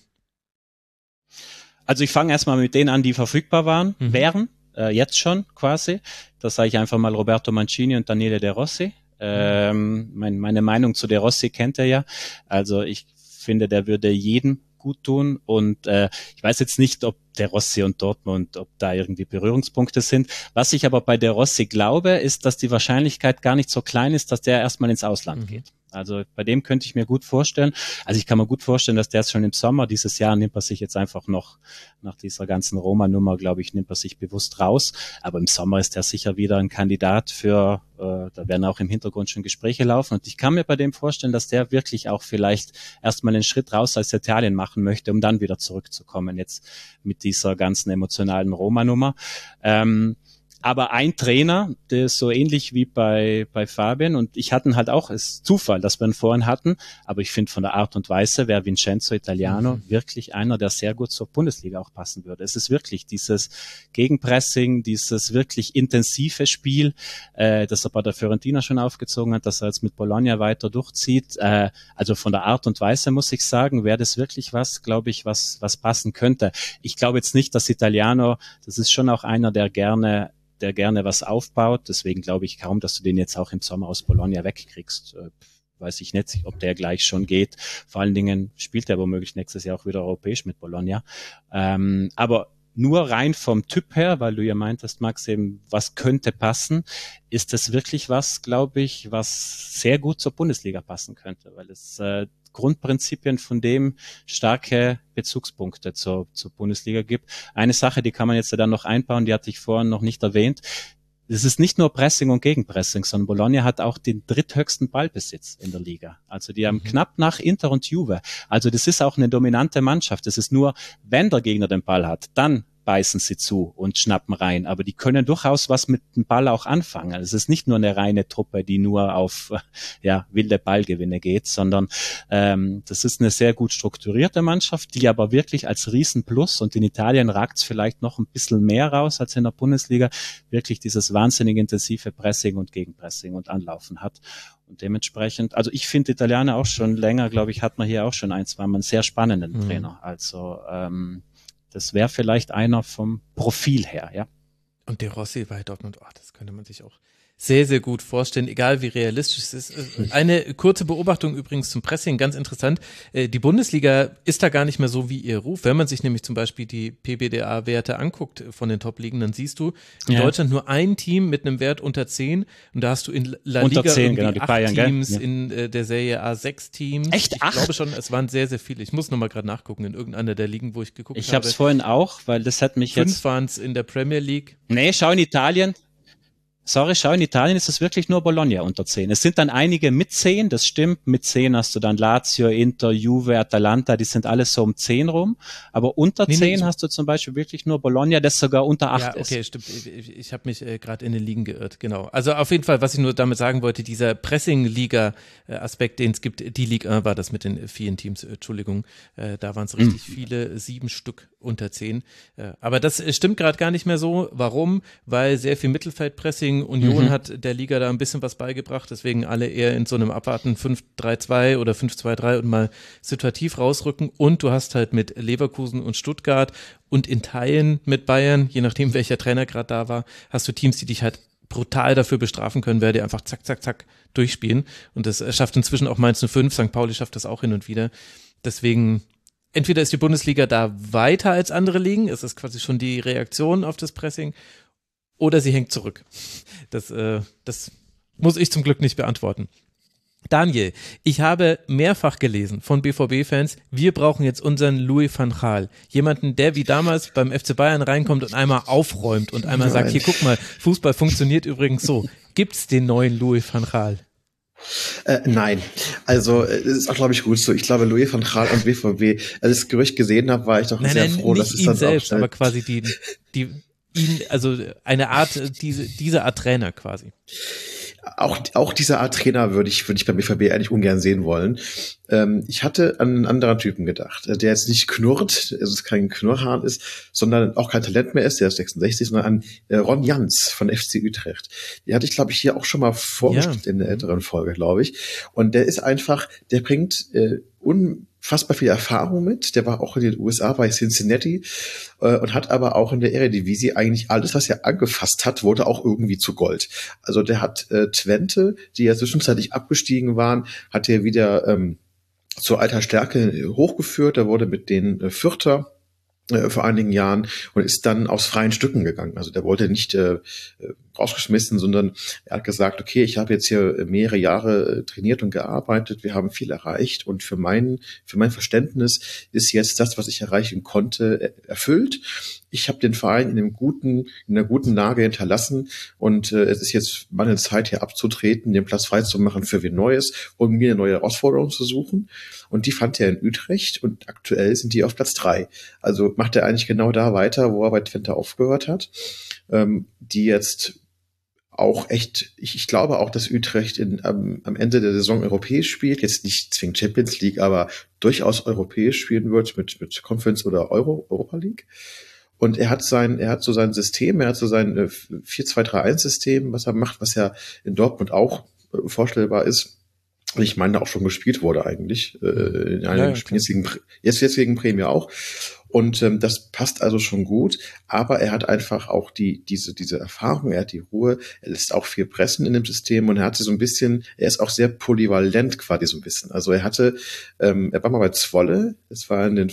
Speaker 6: Also ich fange erstmal mit denen an, die verfügbar wären, jetzt schon quasi. Das sage ich einfach mal Roberto Mancini und Daniele De Rossi. Meine Meinung zu De Rossi kennt er ja. Also ich finde, der würde jedem gut tun und ich weiß jetzt nicht, ob De Rossi und Dortmund, ob da irgendwie Berührungspunkte sind. Was ich aber bei De Rossi glaube, ist, dass die Wahrscheinlichkeit gar nicht so klein ist, dass der erstmal ins Ausland geht. Also bei dem könnte ich mir gut vorstellen, also ich kann mir gut vorstellen, dass der jetzt schon im Sommer dieses Jahr nimmt er sich jetzt einfach noch, nach dieser ganzen Roma-Nummer, glaube ich, nimmt er sich bewusst raus. Aber im Sommer ist er sicher wieder ein Kandidat für, da werden auch im Hintergrund schon Gespräche laufen. Und ich kann mir bei dem vorstellen, dass der wirklich auch vielleicht erstmal einen Schritt raus aus Italien machen möchte, um dann wieder zurückzukommen, jetzt mit dieser ganzen emotionalen Roma-Nummer. Aber ein Trainer, der ist so ähnlich wie bei Fabian, und ich hatten halt auch, es ist Zufall, dass wir ihn vorhin hatten, aber ich finde von der Art und Weise wäre Vincenzo Italiano wirklich einer, der sehr gut zur Bundesliga auch passen würde. Es ist wirklich dieses Gegenpressing, dieses wirklich intensive Spiel, das er bei der Fiorentina schon aufgezogen hat, dass er jetzt mit Bologna weiter durchzieht. Also von der Art und Weise muss ich sagen, wäre das wirklich was, glaube ich, was passen könnte. Ich glaube jetzt nicht, dass Italiano, das ist schon auch einer, der gerne was aufbaut. Deswegen glaube ich kaum, dass du den jetzt auch im Sommer aus Bologna wegkriegst. Weiß ich nicht, ob der gleich schon geht. Vor allen Dingen spielt er womöglich nächstes Jahr auch wieder europäisch mit Bologna. Aber nur rein vom Typ her, weil du ja meintest, Max, eben, was könnte passen, ist das wirklich was, glaube ich, was sehr gut zur Bundesliga passen könnte, weil es Grundprinzipien von dem starke Bezugspunkte zur Bundesliga gibt. Eine Sache, die kann man jetzt ja dann noch einbauen, die hatte ich vorhin noch nicht erwähnt. Es ist nicht nur Pressing und Gegenpressing, sondern Bologna hat auch den dritthöchsten Ballbesitz in der Liga. Also die haben knapp nach Inter und Juve. Also das ist auch eine dominante Mannschaft. Es ist nur, wenn der Gegner den Ball hat, dann beißen sie zu und schnappen rein. Aber die können durchaus was mit dem Ball auch anfangen. Es ist nicht nur eine reine Truppe, die nur auf wilde Ballgewinne geht, sondern das ist eine sehr gut strukturierte Mannschaft, die aber wirklich als Riesenplus, und in Italien ragt es vielleicht noch ein bisschen mehr raus als in der Bundesliga, wirklich dieses wahnsinnig intensive Pressing und Gegenpressing und Anlaufen hat. Und dementsprechend, also ich finde Italiener auch schon länger, glaube ich, hat man hier auch schon zweimal einen sehr spannenden Trainer. Also das wäre vielleicht einer vom Profil her, ja.
Speaker 1: Und De Rossi bei Dortmund, das könnte man sich auch sehr, sehr gut vorstellen, egal wie realistisch es ist. Eine kurze Beobachtung übrigens zum Pressing, ganz interessant. Die Bundesliga ist da gar nicht mehr so wie ihr Ruf. Wenn man sich nämlich zum Beispiel die PBDA-Werte anguckt von den Top-Ligen, dann siehst du in Deutschland nur ein Team mit einem Wert unter 10 und da hast du in La Liga
Speaker 6: unter 10, genau, die
Speaker 1: 8
Speaker 6: Bayern,
Speaker 1: Teams,
Speaker 6: ja.
Speaker 1: in der Serie A 6 Teams.
Speaker 6: Echt, 8?
Speaker 1: Ich glaube schon, es waren sehr, sehr viele. Ich muss nochmal gerade nachgucken in irgendeiner der Ligen, wo ich geguckt habe.
Speaker 6: Ich habe es vorhin auch, weil das hat mich
Speaker 1: 5
Speaker 6: jetzt...
Speaker 1: waren es in der Premier League.
Speaker 6: Nee, schau in Italien ist es wirklich nur Bologna unter 10. Es sind dann einige mit 10, das stimmt. Mit 10 hast du dann Lazio, Inter, Juve, Atalanta, die sind alles so um 10 rum. Aber unter 10 hast du zum Beispiel wirklich nur Bologna, das sogar unter 8 ist.
Speaker 1: Ja, okay, stimmt. Ich habe mich gerade in den Ligen geirrt, genau. Also auf jeden Fall, was ich nur damit sagen wollte, dieser Pressing-Liga-Aspekt, den es gibt, die Ligue 1 war das mit den vielen Teams, Entschuldigung, da waren es richtig viele, 7 Stück unter 10. Aber das stimmt gerade gar nicht mehr so. Warum? Weil sehr viel Mittelfeldpressing, Union hat der Liga da ein bisschen was beigebracht, deswegen alle eher in so einem Abwarten 5-3-2 oder 5-2-3 und mal situativ rausrücken und du hast halt mit Leverkusen und Stuttgart und in Teilen mit Bayern, je nachdem welcher Trainer gerade da war, hast du Teams, die dich halt brutal dafür bestrafen können, wer die einfach zack, zack, zack durchspielen und das schafft inzwischen auch Mainz 05, St. Pauli schafft das auch hin und wieder, deswegen entweder ist die Bundesliga da weiter als andere Ligen, es ist quasi schon die Reaktion auf das Pressing, oder sie hängt zurück. Das muss ich zum Glück nicht beantworten. Daniel, ich habe mehrfach gelesen von BVB-Fans, wir brauchen jetzt unseren Louis van Gaal. Jemanden, der wie damals beim FC Bayern reinkommt und einmal aufräumt und einmal sagt, hier guck mal, Fußball funktioniert übrigens so. Gibt's den neuen Louis van Gaal?
Speaker 7: Nein, also es ist auch, glaube ich, gut so. Ich glaube, Louis van Gaal und BVB, als ich das Gerücht gesehen habe, war ich doch sehr froh, dass es
Speaker 1: ihn
Speaker 7: dann
Speaker 1: selbst,
Speaker 7: auch
Speaker 1: aber quasi also eine Art, diese Art Trainer quasi.
Speaker 7: Auch diese Art Trainer würde ich beim BVB eigentlich ungern sehen wollen. Ich hatte an einen anderen Typen gedacht, der jetzt nicht knurrt, also es kein Knurrhahn ist, sondern auch kein Talent mehr ist, der ist 66, sondern an Ron Jans von FC Utrecht. Die hatte ich, glaube ich, hier auch schon mal vorgestellt in der älteren Folge, glaube ich. Und der ist einfach, der bringt unfassbar viel Erfahrung mit. Der war auch in den USA bei Cincinnati und hat aber auch in der Eredivisie eigentlich alles, was er angefasst hat, wurde auch irgendwie zu Gold. Also der hat Twente, die ja zwischenzeitlich abgestiegen waren, hat er wieder zur alter Stärke hochgeführt. Er wurde mit den Vierter vor einigen Jahren und ist dann aus freien Stücken gegangen. Also der wollte nicht rausgeschmissen, sondern er hat gesagt, okay, ich habe jetzt hier mehrere Jahre trainiert und gearbeitet, wir haben viel erreicht und für mein Verständnis ist jetzt das, was ich erreichen konnte, erfüllt. Ich habe den Verein in einer guten Lage hinterlassen und es ist jetzt meine Zeit, hier abzutreten, den Platz frei zu machen für wen Neues und mir eine neue Herausforderung zu suchen. Und die fand er in Utrecht und aktuell sind die auf Platz 3. Also macht er eigentlich genau da weiter, wo er bei Twente aufgehört hat. Die jetzt auch echt, ich glaube auch, dass Utrecht am Ende der Saison europäisch spielt, jetzt nicht zwingend Champions League, aber durchaus europäisch spielen wird mit Conference oder Europa League. Und er hat so sein System, er hat so sein 4-2-3-1-System, was er macht, was ja in Dortmund auch vorstellbar ist. Und ich meine, auch schon gespielt wurde eigentlich, in einigen Spielen, jetzt gegen Premia auch. Und das passt also schon gut, aber er hat einfach auch diese Erfahrung, er hat die Ruhe, er lässt auch viel pressen in dem System und er ist auch sehr polyvalent quasi so ein bisschen. Also er war mal bei Zwolle, es war in den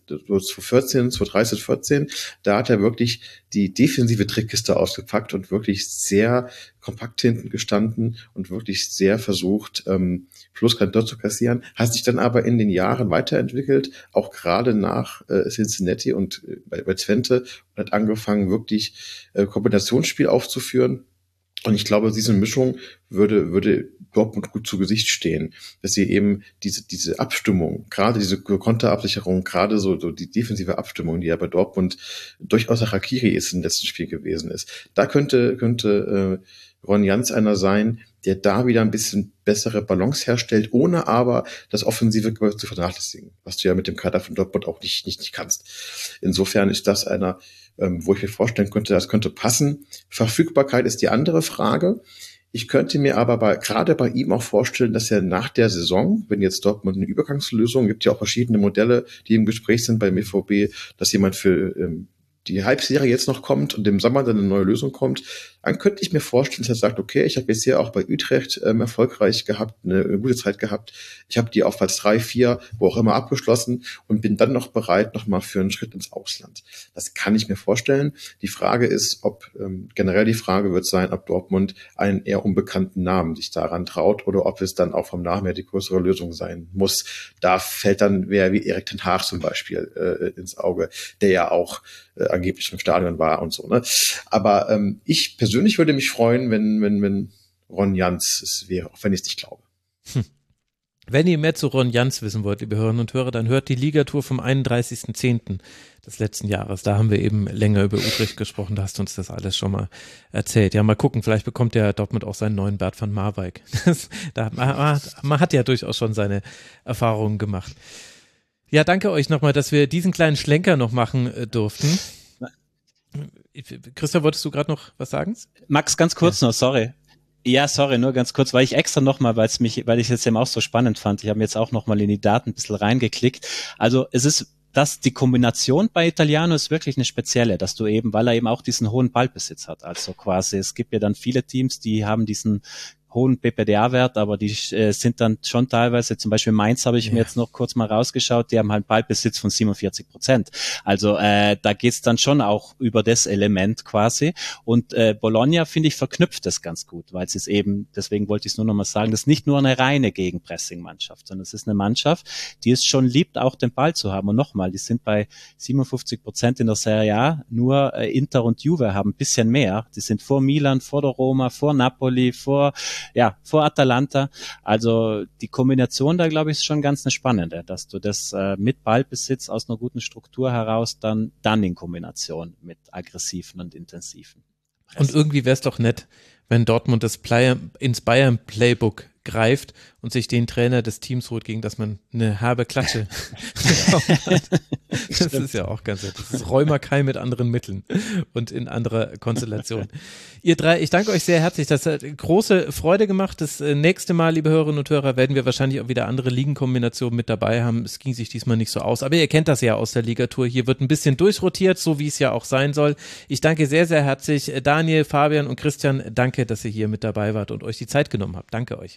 Speaker 7: 2013, 14, da hat er wirklich die defensive Trickkiste ausgepackt und wirklich sehr kompakt hinten gestanden und wirklich sehr versucht, bloß kein Tor zu kassieren, hat sich dann aber in den Jahren weiterentwickelt, auch gerade nach Cincinnati und bei Twente und hat angefangen, wirklich Kombinationsspiel aufzuführen. Und ich glaube, diese Mischung würde Dortmund gut zu Gesicht stehen, dass sie eben diese Abstimmung, gerade diese Konterabsicherung, gerade so die defensive Abstimmung, die ja bei Dortmund durchaus Harakiri ist im letzten Spiel gewesen ist. Da könnte Ron Jans einer sein, der da wieder ein bisschen bessere Balance herstellt, ohne aber das Offensive zu vernachlässigen, was du ja mit dem Kader von Dortmund auch nicht kannst. Insofern ist das einer, wo ich mir vorstellen könnte, das könnte passen. Verfügbarkeit ist die andere Frage. Ich könnte mir aber gerade bei ihm auch vorstellen, dass er nach der Saison, wenn jetzt Dortmund eine Übergangslösung, gibt ja auch verschiedene Modelle, die im Gespräch sind beim BVB, dass jemand für die Hype-Serie jetzt noch kommt und im Sommer dann eine neue Lösung kommt, dann könnte ich mir vorstellen, dass er sagt, okay, ich habe bisher auch bei Utrecht erfolgreich gehabt, eine gute Zeit gehabt. Ich habe die auf Platz 3, 4, wo auch immer abgeschlossen und bin dann noch bereit, nochmal für einen Schritt ins Ausland. Das kann ich mir vorstellen. Die Frage ist, ob generell die Frage wird sein, ob Dortmund einen eher unbekannten Namen sich daran traut oder ob es dann auch vom Namen her die größere Lösung sein muss. Da fällt dann wer wie Erik ten Hag zum Beispiel ins Auge, der ja auch angeblich im Stadion war und so. Ne? Aber ich persönlich würde mich freuen, wenn Ron Jans es wäre, auch wenn ich es nicht glaube.
Speaker 1: Wenn ihr mehr zu Ron Jans wissen wollt, liebe Hörerinnen und Hörer, dann hört die Ligatur vom 31.10. des letzten Jahres. Da haben wir eben länger über Utrecht gesprochen, da hast du uns das alles schon mal erzählt. Ja, mal gucken, vielleicht bekommt der Dortmund auch seinen neuen Bert van Marwijk. Man hat ja durchaus schon seine Erfahrungen gemacht. Ja, danke euch nochmal, dass wir diesen kleinen Schlenker noch machen durften. Christian, wolltest du gerade noch was sagen?
Speaker 6: Max, ganz kurz noch, sorry. Ja, sorry, nur ganz kurz, weil ich extra nochmal, weil ich es eben auch so spannend fand, ich habe jetzt auch nochmal in die Daten ein bisschen reingeklickt. Also es ist, dass die Kombination bei Italiano ist wirklich eine spezielle, dass du eben, weil er eben auch diesen hohen Ballbesitz hat, also quasi, es gibt ja dann viele Teams, die haben diesen hohen PPDA-Wert, aber die sind dann schon teilweise, zum Beispiel Mainz habe ich mir jetzt noch kurz mal rausgeschaut, die haben halt Ballbesitz von 47%. Also da geht's dann schon auch über das Element quasi. Und Bologna, finde ich, verknüpft das ganz gut, weil es ist eben, deswegen wollte ich es nur noch mal sagen, das ist nicht nur eine reine Gegenpressing-Mannschaft, sondern es ist eine Mannschaft, die es schon liebt, auch den Ball zu haben. Und nochmal, die sind bei 57% in der Serie A, nur Inter und Juve haben ein bisschen mehr. Die sind vor Milan, vor der Roma, vor Napoli, vor Atalanta. Also die Kombination da, glaube ich, ist schon ganz eine spannende, dass du das mit Ballbesitz aus einer guten Struktur heraus dann in Kombination mit aggressiven und intensiven Pressen.
Speaker 1: Und irgendwie wäre es doch nett, wenn Dortmund das ins Bayern-Playbook greift und sich den Trainer des Teams holt, gegen das man eine herbe Klatsche hat. Das ist ja auch ganz nett. Das ist Rheuma-Keim mit anderen Mitteln und in anderer Konstellation. Ihr drei, ich danke euch sehr herzlich. Das hat große Freude gemacht. Das nächste Mal, liebe Hörerinnen und Hörer, werden wir wahrscheinlich auch wieder andere Ligenkombinationen mit dabei haben. Es ging sich diesmal nicht so aus. Aber ihr kennt das ja aus der Ligatur. Hier wird ein bisschen durchrotiert, so wie es ja auch sein soll. Ich danke sehr, sehr herzlich Daniel, Fabian und Christian. Danke, dass ihr hier mit dabei wart und euch die Zeit genommen habt. Danke euch.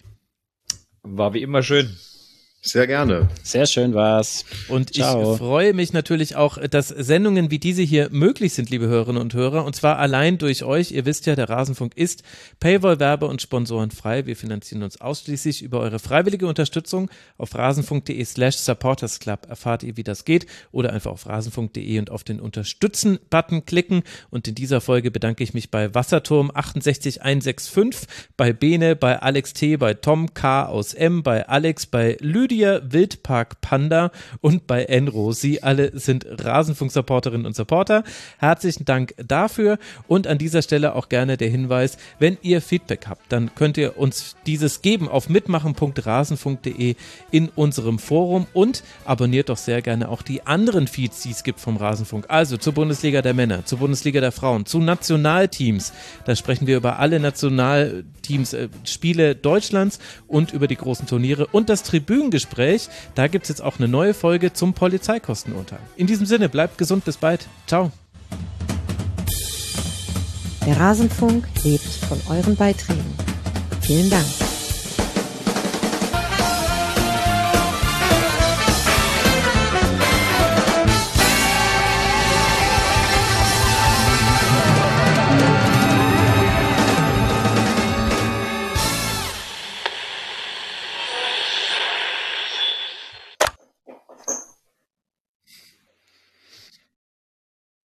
Speaker 5: War wie immer schön.
Speaker 7: Sehr gerne.
Speaker 6: Sehr schön war's.
Speaker 1: Und ciao. Ich freue mich natürlich auch, dass Sendungen wie diese hier möglich sind, liebe Hörerinnen und Hörer, und zwar allein durch euch. Ihr wisst ja, der Rasenfunk ist Paywall, Werbe- und Sponsorenfrei. Wir finanzieren uns ausschließlich über eure freiwillige Unterstützung. Auf rasenfunk.de/supportersclub erfahrt ihr, wie das geht, oder einfach auf rasenfunk.de und auf den Unterstützen-Button klicken. Und in dieser Folge bedanke ich mich bei Wasserturm 68165, bei Bene, bei Alex T., bei Tom K. aus M., bei Alex, bei Lydia Wildpark Panda und bei Enro. Sie alle sind Rasenfunk-Supporterinnen und Supporter. Herzlichen Dank dafür und an dieser Stelle auch gerne der Hinweis, wenn ihr Feedback habt, dann könnt ihr uns dieses geben auf mitmachen.rasenfunk.de in unserem Forum und abonniert doch sehr gerne auch die anderen Feeds, die es gibt vom Rasenfunk. Also zur Bundesliga der Männer, zur Bundesliga der Frauen, zu Nationalteams. Da sprechen wir über alle Nationalteams, Spiele Deutschlands und über die großen Turniere und das Tribünengespräch. Da gibt es jetzt auch eine neue Folge zum Polizeikostenurteil. In diesem Sinne, bleibt gesund, bis bald. Ciao.
Speaker 2: Der Rasenfunk lebt von euren Beiträgen. Vielen Dank.